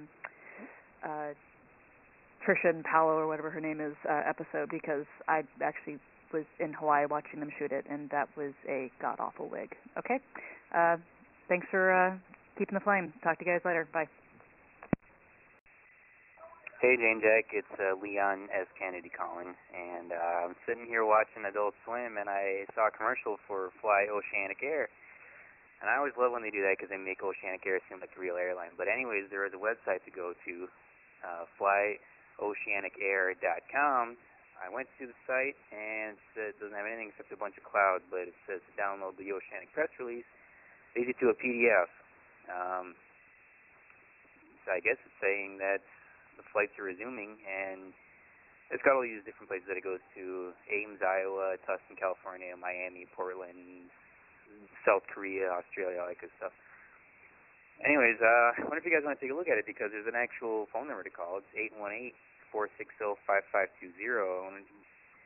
Trisha and Paolo or whatever her name is episode, because I actually was in Hawaii watching them shoot it, and that was a god-awful wig. Okay? Thanks for keeping the flame. Talk to you guys later. Bye. Hey, Jane Jack, it's Leon S. Kennedy calling, and I'm sitting here watching Adult Swim, and I saw a commercial for Fly Oceanic Air, and I always love when they do that because they make Oceanic Air seem like a real airline. But anyways, there is a website to go to, flyoceanicair.com. I went to the site, and it doesn't have anything except a bunch of clouds, but it says to download the Oceanic press release, leads you to a PDF. So I guess it's saying that the flights are resuming, and it's got all these different places that it goes to: Ames, Iowa, Tustin, California, Miami, Portland, South Korea, Australia, all that good stuff. Anyways, I wonder if you guys want to take a look at it, because there's an actual phone number to call. It's 818-460-5520. I want to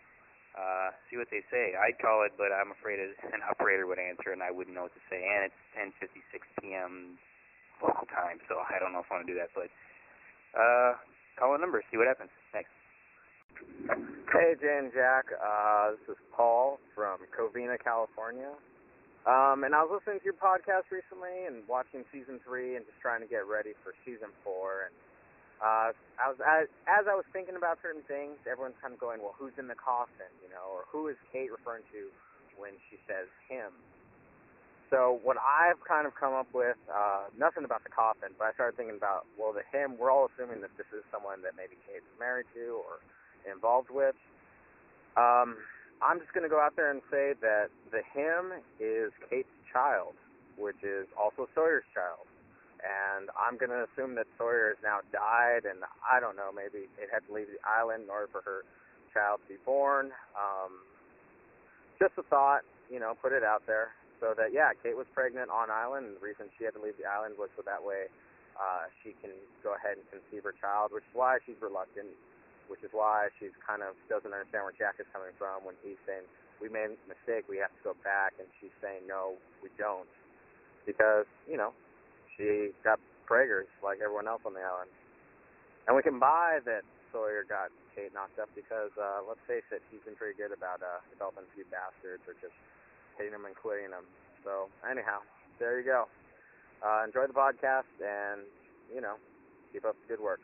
see what they say. I'd call it, but I'm afraid an operator would answer, and I wouldn't know what to say. And it's 10:56 p.m. local time, so I don't know if I want to do that, but call a number, see what happens. Thanks. Hey, Jan Jack. This is Paul from Covina, California. And I was listening to your podcast recently and watching Season 3 and just trying to get ready for Season 4. And as I was thinking about certain things, everyone's kind of going, well, who's in the coffin, or who is Kate referring to when she says him? So what I've kind of come up with, nothing about the coffin, but I started thinking about, well, the him, we're all assuming that this is someone that maybe Kate is married to or involved with. I'm just going to go out there and say that the him is Kate's child, which is also Sawyer's child. And I'm going to assume that Sawyer has now died, and I don't know, maybe it had to leave the island in order for her child to be born. Just a thought, put it out there. So that, yeah, Kate was pregnant on island, and the reason she had to leave the island was so that way she can go ahead and conceive her child, which is why she's reluctant, which is why she's kind of doesn't understand where Jack is coming from when he's saying, we made a mistake, we have to go back, and she's saying, no, we don't. Because, she got preggers like everyone else on the island. And we can buy that Sawyer got Kate knocked up because, let's face it, he's been pretty good about developing a few bastards or just hitting them and quitting them. So, anyhow, there you go. Enjoy the podcast and, keep up the good work.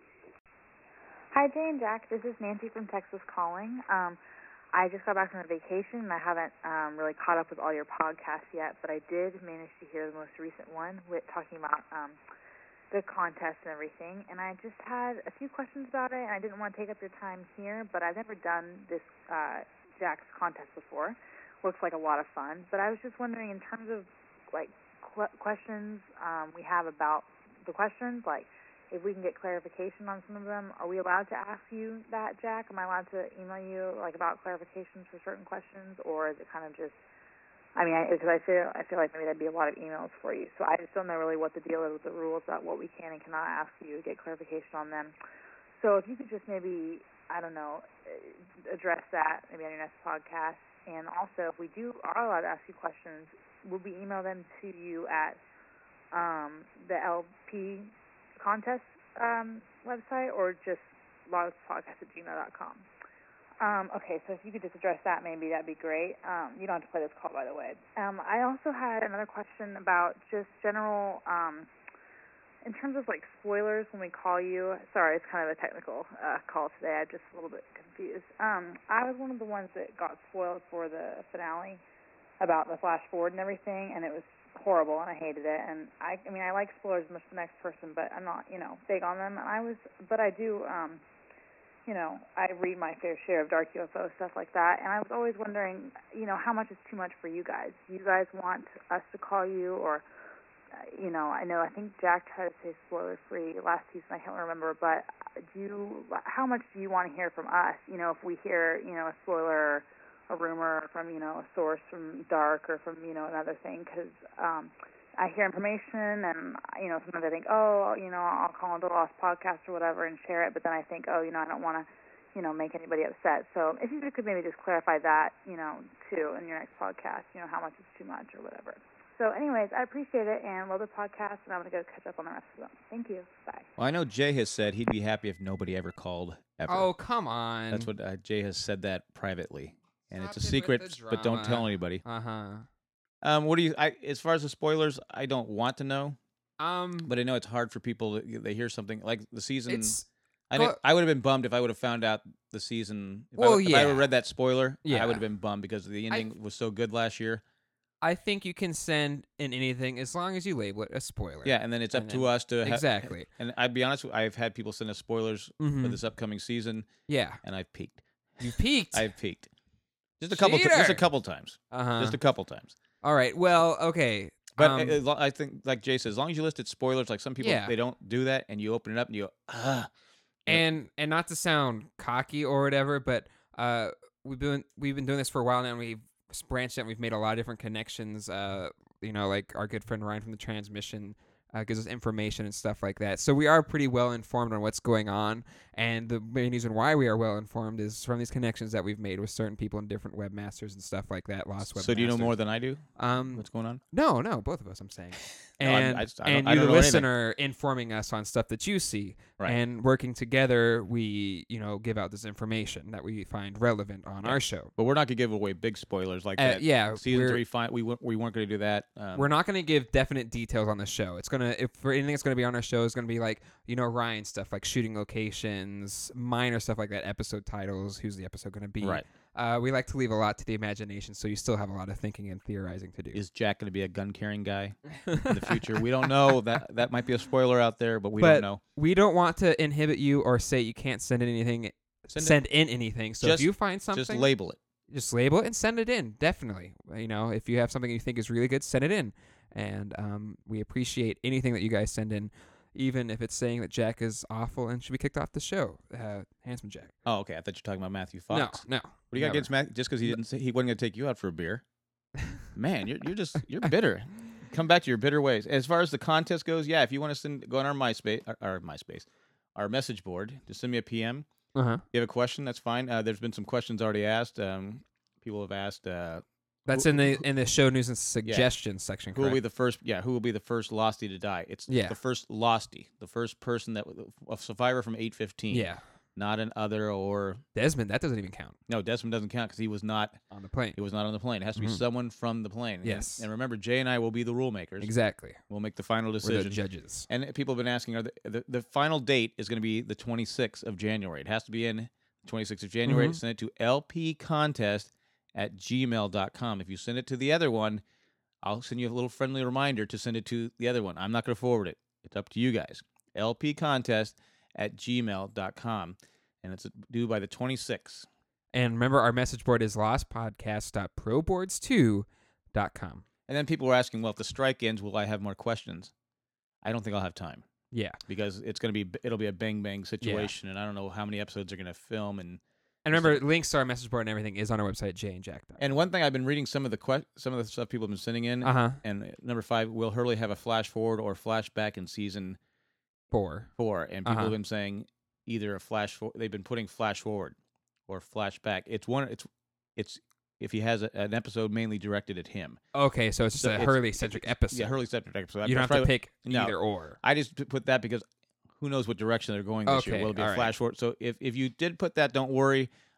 Hi, Jane Jack. This is Nancy from Texas calling. I just got back from a vacation, and I haven't really caught up with all your podcasts yet, but I did manage to hear the most recent one with talking about the contest and everything, and I just had a few questions about it, and I didn't want to take up your time here, but I've never done this Jack's contest before. Looks like a lot of fun, but I was just wondering, in terms of questions we have about the questions, if we can get clarification on some of them, are we allowed to ask you that, Jack? Am I allowed to email you about clarifications for certain questions, or is it kind of just? Because I feel like maybe that'd be a lot of emails for you. So I just don't know really what the deal is with the rules about what we can and cannot ask you to get clarification on them. So if you could just maybe, address that maybe on your next podcast. And also, if we are allowed to ask you questions, will we email them to you at the LP contest website, or just lostpodcast@gmail.com? Okay, so if you could just address that, maybe that'd be great. You don't have to play this call, by the way. I also had another question about just general, in terms of like spoilers when we call you. Sorry, it's kind of a technical call today. I'm just a little bit confused. I was one of the ones that got spoiled for the finale about the flash forward and everything, and it was horrible, and I hated it. And I mean, I like spoilers as much as the next person, but I'm not, big on them. But I do. I read my fair share of dark UFO stuff like that, and I was always wondering, how much is too much for you guys? Do you guys want us to call you, or, I think Jack tried to say spoiler-free last season, I can't remember, but how much do you want to hear from us? If we hear, a spoiler or a rumor from, a source from Dark or from, another thing, because I hear information, and, sometimes I think, I'll call into the Lost Podcast or whatever and share it, but then I think, I don't want to, make anybody upset. So if you could maybe just clarify that, too, in your next podcast, how much is too much or whatever. So anyways, I appreciate it, and love the podcast, and I'm going to go catch up on the rest of them. Thank you. Bye. Well, I know Jay has said he'd be happy if nobody ever called, ever. Oh, come on. That's what Jay has said that privately. And it's a secret, but don't tell anybody. What do you? As far as the spoilers, I don't want to know. But I know it's hard for people. They hear something like the season. I would have been bummed if I would have found out the season. If I would have read that spoiler, I would have been bummed because the ending was so good last year. I think you can send in anything as long as you label it a spoiler. Yeah, and then it's up to us to exactly. And I'd be honest, I've had people send us spoilers for this upcoming season. Yeah, and I've peaked. You peaked. I've peaked. Just a couple. Just a couple times. Just a couple times. All right. Well, okay. But I think, like Jay says, as long as you listed spoilers, like some people they don't do that, and you open it up and you go, And not to sound cocky or whatever, but we've been doing this for a while now, and we've branched out. We've made a lot of different connections. Like our good friend Ryan from the Transmission gives us information and stuff like that. So we are pretty well informed on what's going on, and the main reason why we are well informed is from these connections that we've made with certain people and different webmasters and stuff like that. Lost webmasters. So do you know more than I do? What's going on? No, both of us. I'm saying, and I you, the listener, informing us on stuff that you see, right. And working together, we give out this information that we find relevant on our show. But we're not gonna give away big spoilers like that. Yeah, season 3. We weren't going to do that. We're not going to give definite details on the show. It's gonna if for anything that's going to be on our show is going to be like Ryan stuff, like shooting locations, minor stuff like that, episode titles, who's the episode going to be. Right. We like to leave a lot to the imagination, so you still have a lot of thinking and theorizing to do. Is Jack going to be a gun-carrying guy in the future? We don't know. That might be a spoiler out there, but we don't know. We don't want to inhibit you or say you can't send in anything. Send in anything. So if you find something, just label it. Just label it and send it in. Definitely. If you have something you think is really good, send it in. And we appreciate anything that you guys send in, even if it's saying that Jack is awful and should be kicked off the show. Handsome Jack. Oh, okay. I thought you were talking about Matthew Fox. No. What do you got against Matthew? Just because he didn't say he wasn't going to take you out for a beer? Man, you're bitter. Come back to your bitter ways. As far as the contest goes, yeah. If you want to go on our message board, just send me a PM. If you have a question, that's fine. There's been some questions already asked. People have asked. That's in the show news and suggestions section. Who will be the first? Yeah, who will be the first Losty to die? It's the first Losty, the first person a survivor from 815. Yeah, not an other or Desmond. That doesn't even count. No, Desmond doesn't count because he was not on the plane. He was not on the plane. It has to be someone from the plane. Yes, and remember, Jay and I will be the rule makers. Exactly. We'll make the final decision. We're the judges. And people have been asking, the final date is going to be the 26th of January. It has to be in the 26th of January. Send it to lpcontest@gmail.com. If you send it to the other one, I'll send you a little friendly reminder to send it to the other one. I'm not going to forward it. It's up to you guys. lpcontest@gmail.com. And it's due by the 26th. And remember, our message board is lostpodcast.proboards2.com. And then people were asking, well, if the strike ends, will I have more questions? I don't think I'll have time. Yeah. Because it'll be a bang-bang situation, and I don't know how many episodes are going to film. And remember, links to our message board and everything is on our website, jayandjack.com. And one thing I've been reading some of the stuff people have been sending in. And number 5, will Hurley have a flash forward or flashback in season 4? And people have been saying either they've been putting flash forward or flashback. It's if he has an episode mainly directed at him. Okay, so it's just a Hurley-centric episode. Yeah, Hurley-centric episode. You don't have to pick either or. I just put that because who knows what direction they're going this year. Will it be a flash forward? So if you did put that, don't worry.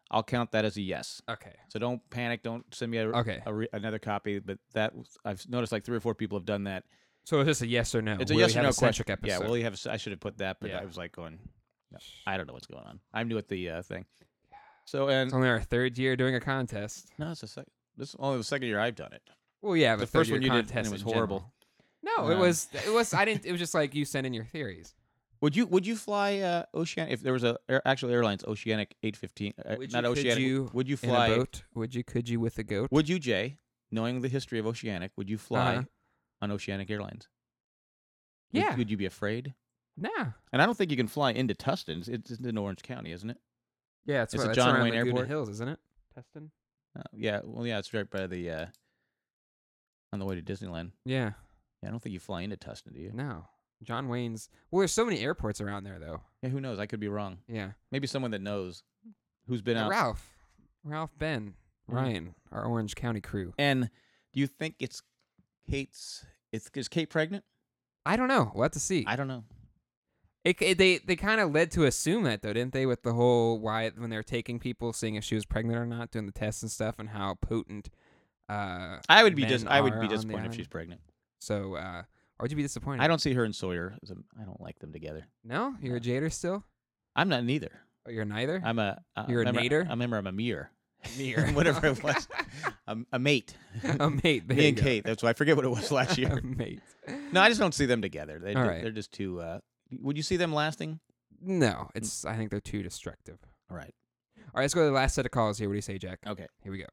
I'll count that as a yes. Okay. So don't panic. Don't send me another copy. But I've noticed like 3 or 4 people have done that. So is this a yes or no? It's a Will yes you or have no a centric question. episode? Yeah, will you have? I should have put that, but Yeah. I was like going, no, I don't know what's going on. I'm new at the thing. So and It's only our 3rd year doing a contest. no, it's the second. This is only the 2nd year I've done it. Well, yeah, The but first third one year you did, and contest it was in horrible. general. No, it was. I didn't. It was just like you send in your theories. Would you fly Oceanic if there was a actual airlines Oceanic 815? Not Oceanic. Would you fly in a boat? Could you with a goat? Would you, Jay, knowing the history of Oceanic, would you fly Uh-huh. on Oceanic Airlines? Yeah. Would you be afraid? Nah. And I don't think you can fly into Tustin. It's in Orange County, isn't it? Yeah, it's right, a John around Wayne Laguna Airport. Hills, isn't it? Tustin. Yeah. Well, yeah, it's right by the on the way to Disneyland. Yeah. Yeah, I don't think you fly into Tustin, do you? No. John Wayne's. Well, there's so many airports around there, though. Yeah, who knows? I could be wrong. Yeah. Maybe someone that knows who's been out. Ralph, Ben, Ryan, our Orange County crew. And do you think it's Kate's? Is Kate pregnant? I don't know. We'll have to see. I don't know. They kind of led to assume that, though, didn't they? With the whole when they were taking people, seeing if she was pregnant or not, doing the tests and stuff, and how potent. I would be men disappointed are if on the she's pregnant. So, why would you be disappointed? I don't see her and Sawyer. I don't like them together. No, you're a Jader still. I'm not neither. Oh, you're neither. You're a nader. I remember I'm a mere. Mere. Whatever it was. A mate. A mate. There Me you and go. Kate. That's why I forget what it was last year. A mate. No, I just don't see them together. All right. They're just too. Would you see them lasting? No, I think they're too destructive. All right. All right, let's go to the last set of calls here. What do you say, Jack? Okay. Here we go.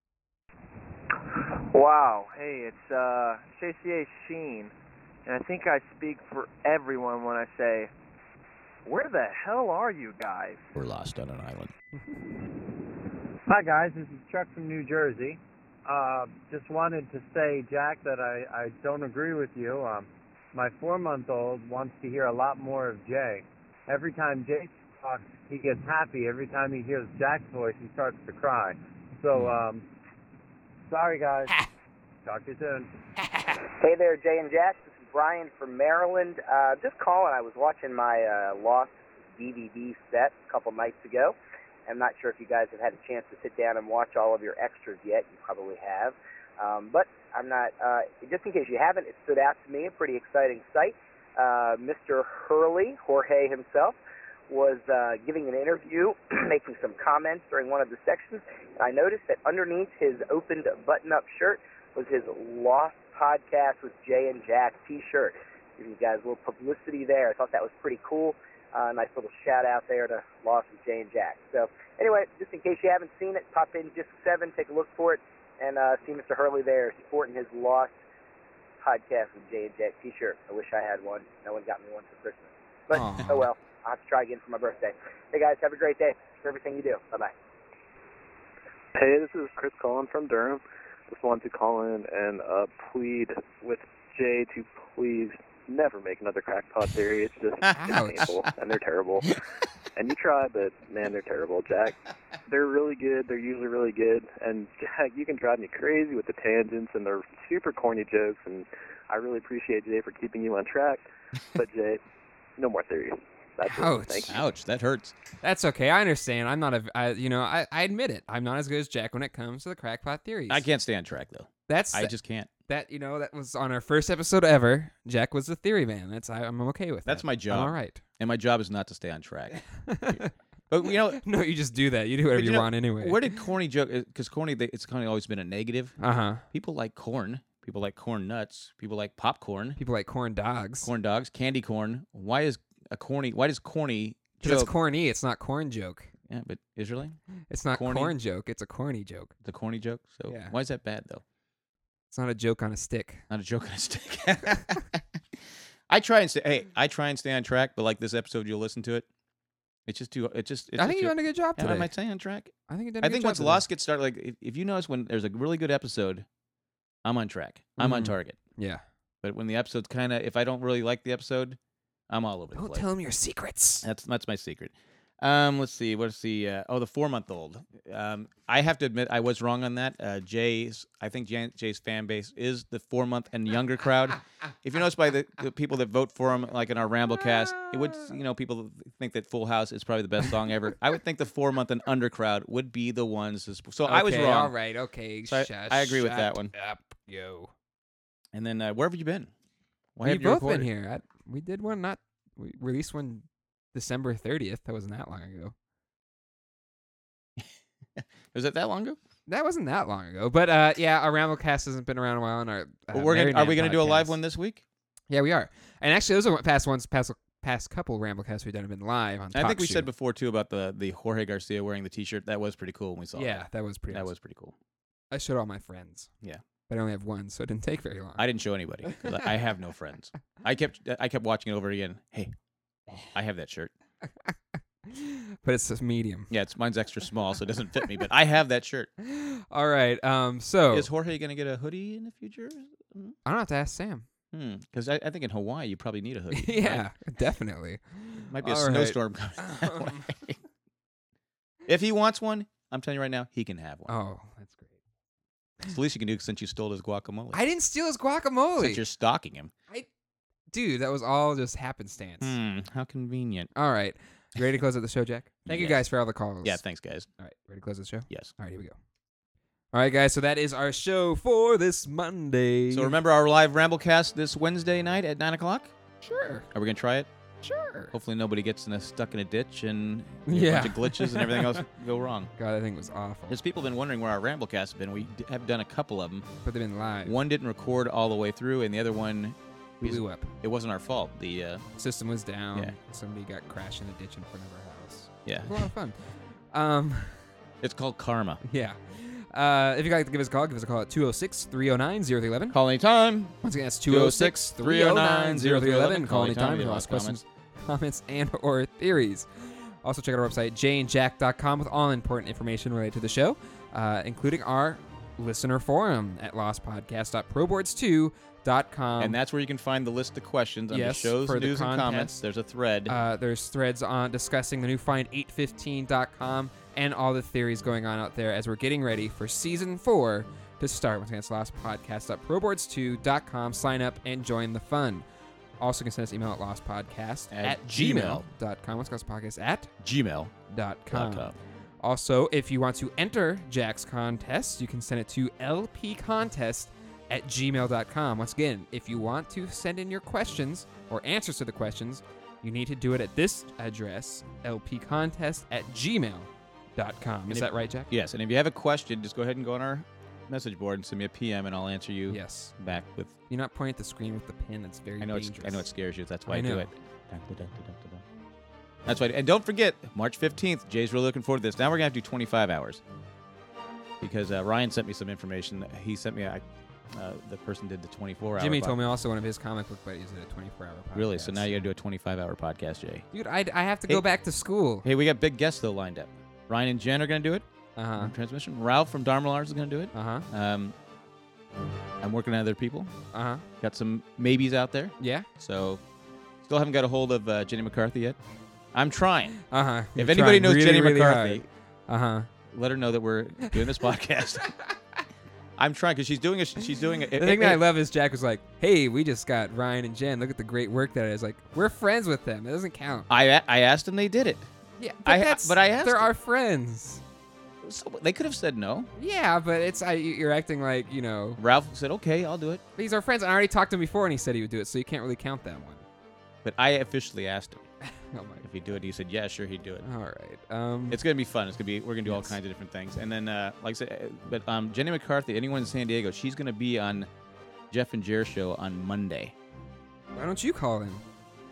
Wow. Hey, it's JCA Sheen, and I think I speak for everyone when I say, where the hell are you guys? We're lost on an island. Hi, guys. This is Chuck from New Jersey. Just wanted to say, Jack, that I don't agree with you. My 4-month-old wants to hear a lot more of Jay. Every time Jay talks, he gets happy. Every time he hears Jack's voice, he starts to cry. So, sorry, guys. Talk to you soon. Hey there, Jay and Jack. This is Brian from Maryland. Just calling. I was watching my Lost DVD set a couple nights ago. I'm not sure if you guys have had a chance to sit down and watch all of your extras yet. You probably have. But I'm not, just in case you haven't, it stood out to me, a pretty exciting sight. Mr. Hurley, Jorge himself, was giving an interview, making some comments during one of the sections. And I noticed that underneath his opened button-up shirt was his Lost Podcast with Jay and Jack t-shirt. Giving you guys a little publicity there. I thought that was pretty cool. Nice little shout-out there to Lost with Jay and Jack. So anyway, just in case you haven't seen it, pop in Disc 7, take a look for it, and see Mr. Hurley there sporting his Lost Podcast with Jay and Jack t-shirt. I wish I had one. No one got me one for Christmas. But, oh well. I'll have to try again for my birthday. Hey, guys, have a great day. For everything you do. Bye-bye. Hey, this is Chris calling from Durham. Just wanted to call in and plead with Jay to please never make another crackpot theory. It's just painful, and they're terrible. And you try, but, man, they're terrible. Jack, they're really good. They're usually really good. And, Jack, you can drive me crazy with the tangents and their super corny jokes, and I really appreciate Jay for keeping you on track. But, Jay, no more theories. That's Ouch. Thank you. Ouch, that hurts. That's okay. I understand. I'm not I admit it. I'm not as good as Jack when it comes to the crackpot theories. I can't stay on track, though. I just can't. That was on our first episode ever. Jack was the theory man. I'm okay with that. That's my job. I'm all right. And my job is not to stay on track. But, no, you just do that. You do whatever you want anyway. Where did corny joke, because corny, it's kind of always been a negative. Uh-huh. People like corn. People like corn nuts. People like popcorn. People like corn dogs. Corn dogs. Candy corn. Why does corny Because it's corny. It's not corn joke. Yeah, but Israeli? It's not corny? corn joke. It's a corny joke. It's a corny joke? So yeah. Why is that bad, though? It's not a joke on a stick. Not a joke on a stick. I try and stay on track, but like this episode, you'll listen to it. It's just too. I think you've done a good job today. Am I staying on track? I think you've done a good job. Once Lost gets started, like if you notice when there's a really good episode, I'm on track. I'm on target. Yeah. But when the episode's if I don't really like the episode, I'm all over the place. Don't tell them your secrets. That's my secret. Let's see. What's the the 4-month-old? I have to admit I was wrong on that. I think Jay's fan base is the 4-month and younger crowd. If you notice by the people that vote for him, like in our Ramblecast, it would people think that Full House is probably the best song ever. I would think the 4-month and under crowd would be the ones. So I was wrong. All right. Okay. So I agree with that one. Up, yo. And then where have you been? We've both been here. We did one. We released one December 30th. That wasn't that long ago. Was it that long ago? That wasn't that long ago. But our Ramblecast hasn't been around a while. And our are we going to do a live one this week? Yeah, we are. And actually, those are past couple Ramblecasts we've done have been live on I think we said before, too, about the Jorge Garcia wearing the T-shirt. That was pretty cool when we saw it. Yeah, that was pretty was pretty cool. I showed all my friends. Yeah. But I only have one, so it didn't take very long. I didn't show anybody. I have no friends. I kept watching it over again. Hey, I have that shirt. But it's a medium. Yeah, mine's extra small, so it doesn't fit me. But I have that shirt. All right. So is Jorge going to get a hoodie in the future? I don't have to ask Sam. Because I think in Hawaii you probably need a hoodie. Yeah, right? Definitely. Might be a snowstorm coming that way. If he wants one, I'm telling you right now, he can have one. Oh, that's great. It's the least you can do since you stole his guacamole. I didn't steal his guacamole. Since you're stalking him. Dude, that was all just happenstance. How convenient. All right. You ready to close out the show, Jack? Thank you guys for all the calls. Yeah, thanks, guys. All right. Ready to close the show? Yes. All right, here we go. All right, guys. So that is our show for this Monday. So remember our live Ramblecast this Wednesday night at 9 o'clock? Sure. Are we going to try it? Sure. Hopefully nobody gets stuck in a ditch and a bunch of glitches and everything else go wrong. God, that thing was awful. There's people been wondering where our Ramblecast has been. We have done a couple of them. But they've been live. One didn't record all the way through, and the other one blew up. It wasn't our fault. The system was down. Yeah. Somebody got crashed in a ditch in front of our house. Yeah. It was a lot of fun. It's called karma. Yeah. If you'd like to give us a call at 206-309-0311. Call anytime. Once again, that's 206-309-0311. Call anytime if you ask questions, comments, and or theories. Also, check out our website, jayandjack.com, with all important information related to the show, including our listener forum at lostpodcast.proboards2.com. And that's where you can find the list of questions under shows, news, and comments. There's a thread. There's threads on discussing the new Find815.com and all the theories going on out there as we're getting ready for Season 4 to start. Once again, it's lostpodcast.proboards2.com. Sign up and join the fun. Also, you can send us email at lostpodcast@gmail.com. What's lostpodcast at gmail.com. Also, if you want to enter Jack's contest, you can send it to lpcontest@gmail.com. Once again, if you want to send in your questions or answers to the questions, you need to do it at this address, lpcontest@gmail.com. Is that right, Jack? Yes, and if you have a question, just go ahead and go on our message board and send me a PM, and I'll answer you back with... You're not pointing at the screen with the pin. That's very dangerous. I know it scares you. That's why I do it. That's why. And don't forget, March 15th, Jay's really looking forward to this. Now we're going to have to do 25 hours. Because Ryan sent me some information. He sent me... the person did the 24-hour. Jimmy told me also one of his comic book buddies did a 24-hour podcast. Really? So now you got to do a 25-hour podcast, Jay. Dude, I have to go back to school. Hey, we got big guests, though, lined up. Ryan and Jen are going to do it. Transmission. Ralph from Dharma Lars is going to do it. I'm working on other people. Got some maybes out there. Yeah. So, still haven't got a hold of Jenny McCarthy yet. I'm trying. If You're anybody knows really, Jenny really McCarthy, hard. let her know that we're doing this podcast. I'm trying because she's doing it. The thing that I love is Jack was like, "Hey, we just got Ryan and Jen. Look at the great work that it is." Like, we're friends with them. It doesn't count. I asked and they did it. Yeah, but I asked. They're our friends. So they could have said no. Yeah, but it's you're acting like, you know. Ralph said, "Okay, I'll do it." But he's our friends. I already talked to him before, and he said he would do it, so you can't really count that one. But I officially asked him. If he'd do it, he said, "Yeah, sure, he'd do it." All right. It's gonna be fun. We're gonna do all kinds of different things, and then like I said, but Jenny McCarthy, anyone in San Diego, she's gonna be on Jeff and Jer show on Monday. Why don't you call him?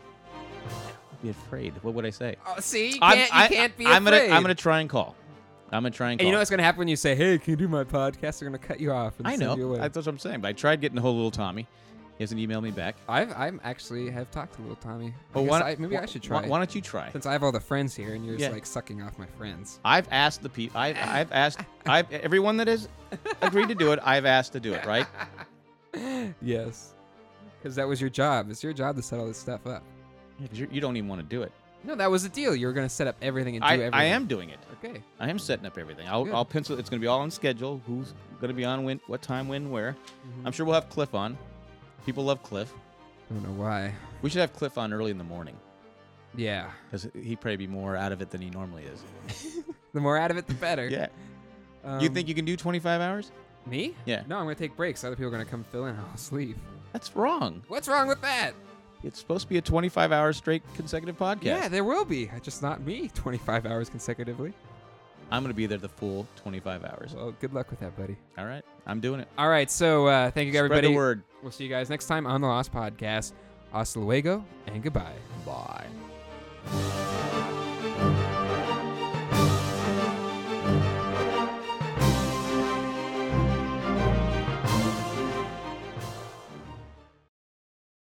Be afraid. What would I say? Oh, see, you can't be afraid. I'm gonna try and call. And you know what's gonna happen when you say, "Hey, can you do my podcast?" They're gonna cut you off. And I know. Send you away. That's what I'm saying. But I tried getting a hold of little Tommy. He hasn't emailed me back. I'm actually have talked to little Tommy. Maybe I should try. Why don't you try? Since I have all the friends here, and you're just like sucking off my friends. I've asked the people. I've asked. Everyone that has agreed to do it. I've asked to do it. Right? Yes. Because that was your job. It's your job to set all this stuff up. Yeah, because you don't even want to do it. No, that was the deal. You were going to set up everything and do everything. I am doing it. Okay. I am setting up everything. I'll pencil. It's going to be all on schedule. Who's going to be on when, what time, when, where. Mm-hmm. I'm sure we'll have Cliff on. People love Cliff. I don't know why. We should have Cliff on early in the morning. Yeah. Because he'd probably be more out of it than he normally is. The more out of it, the better. Yeah. You think you can do 25 hours? Me? Yeah. No, I'm going to take breaks. Other people are going to come fill in. I'll sleep. That's wrong. What's wrong with that? It's supposed to be a 25-hour straight consecutive podcast. Yeah, there will be. Just not me 25 hours consecutively. I'm going to be there the full 25 hours. Well, good luck with that, buddy. All right. I'm doing it. All right. So thank you, everybody. Spread the word. We'll see you guys next time on The Lost Podcast. Hasta luego and goodbye. Bye.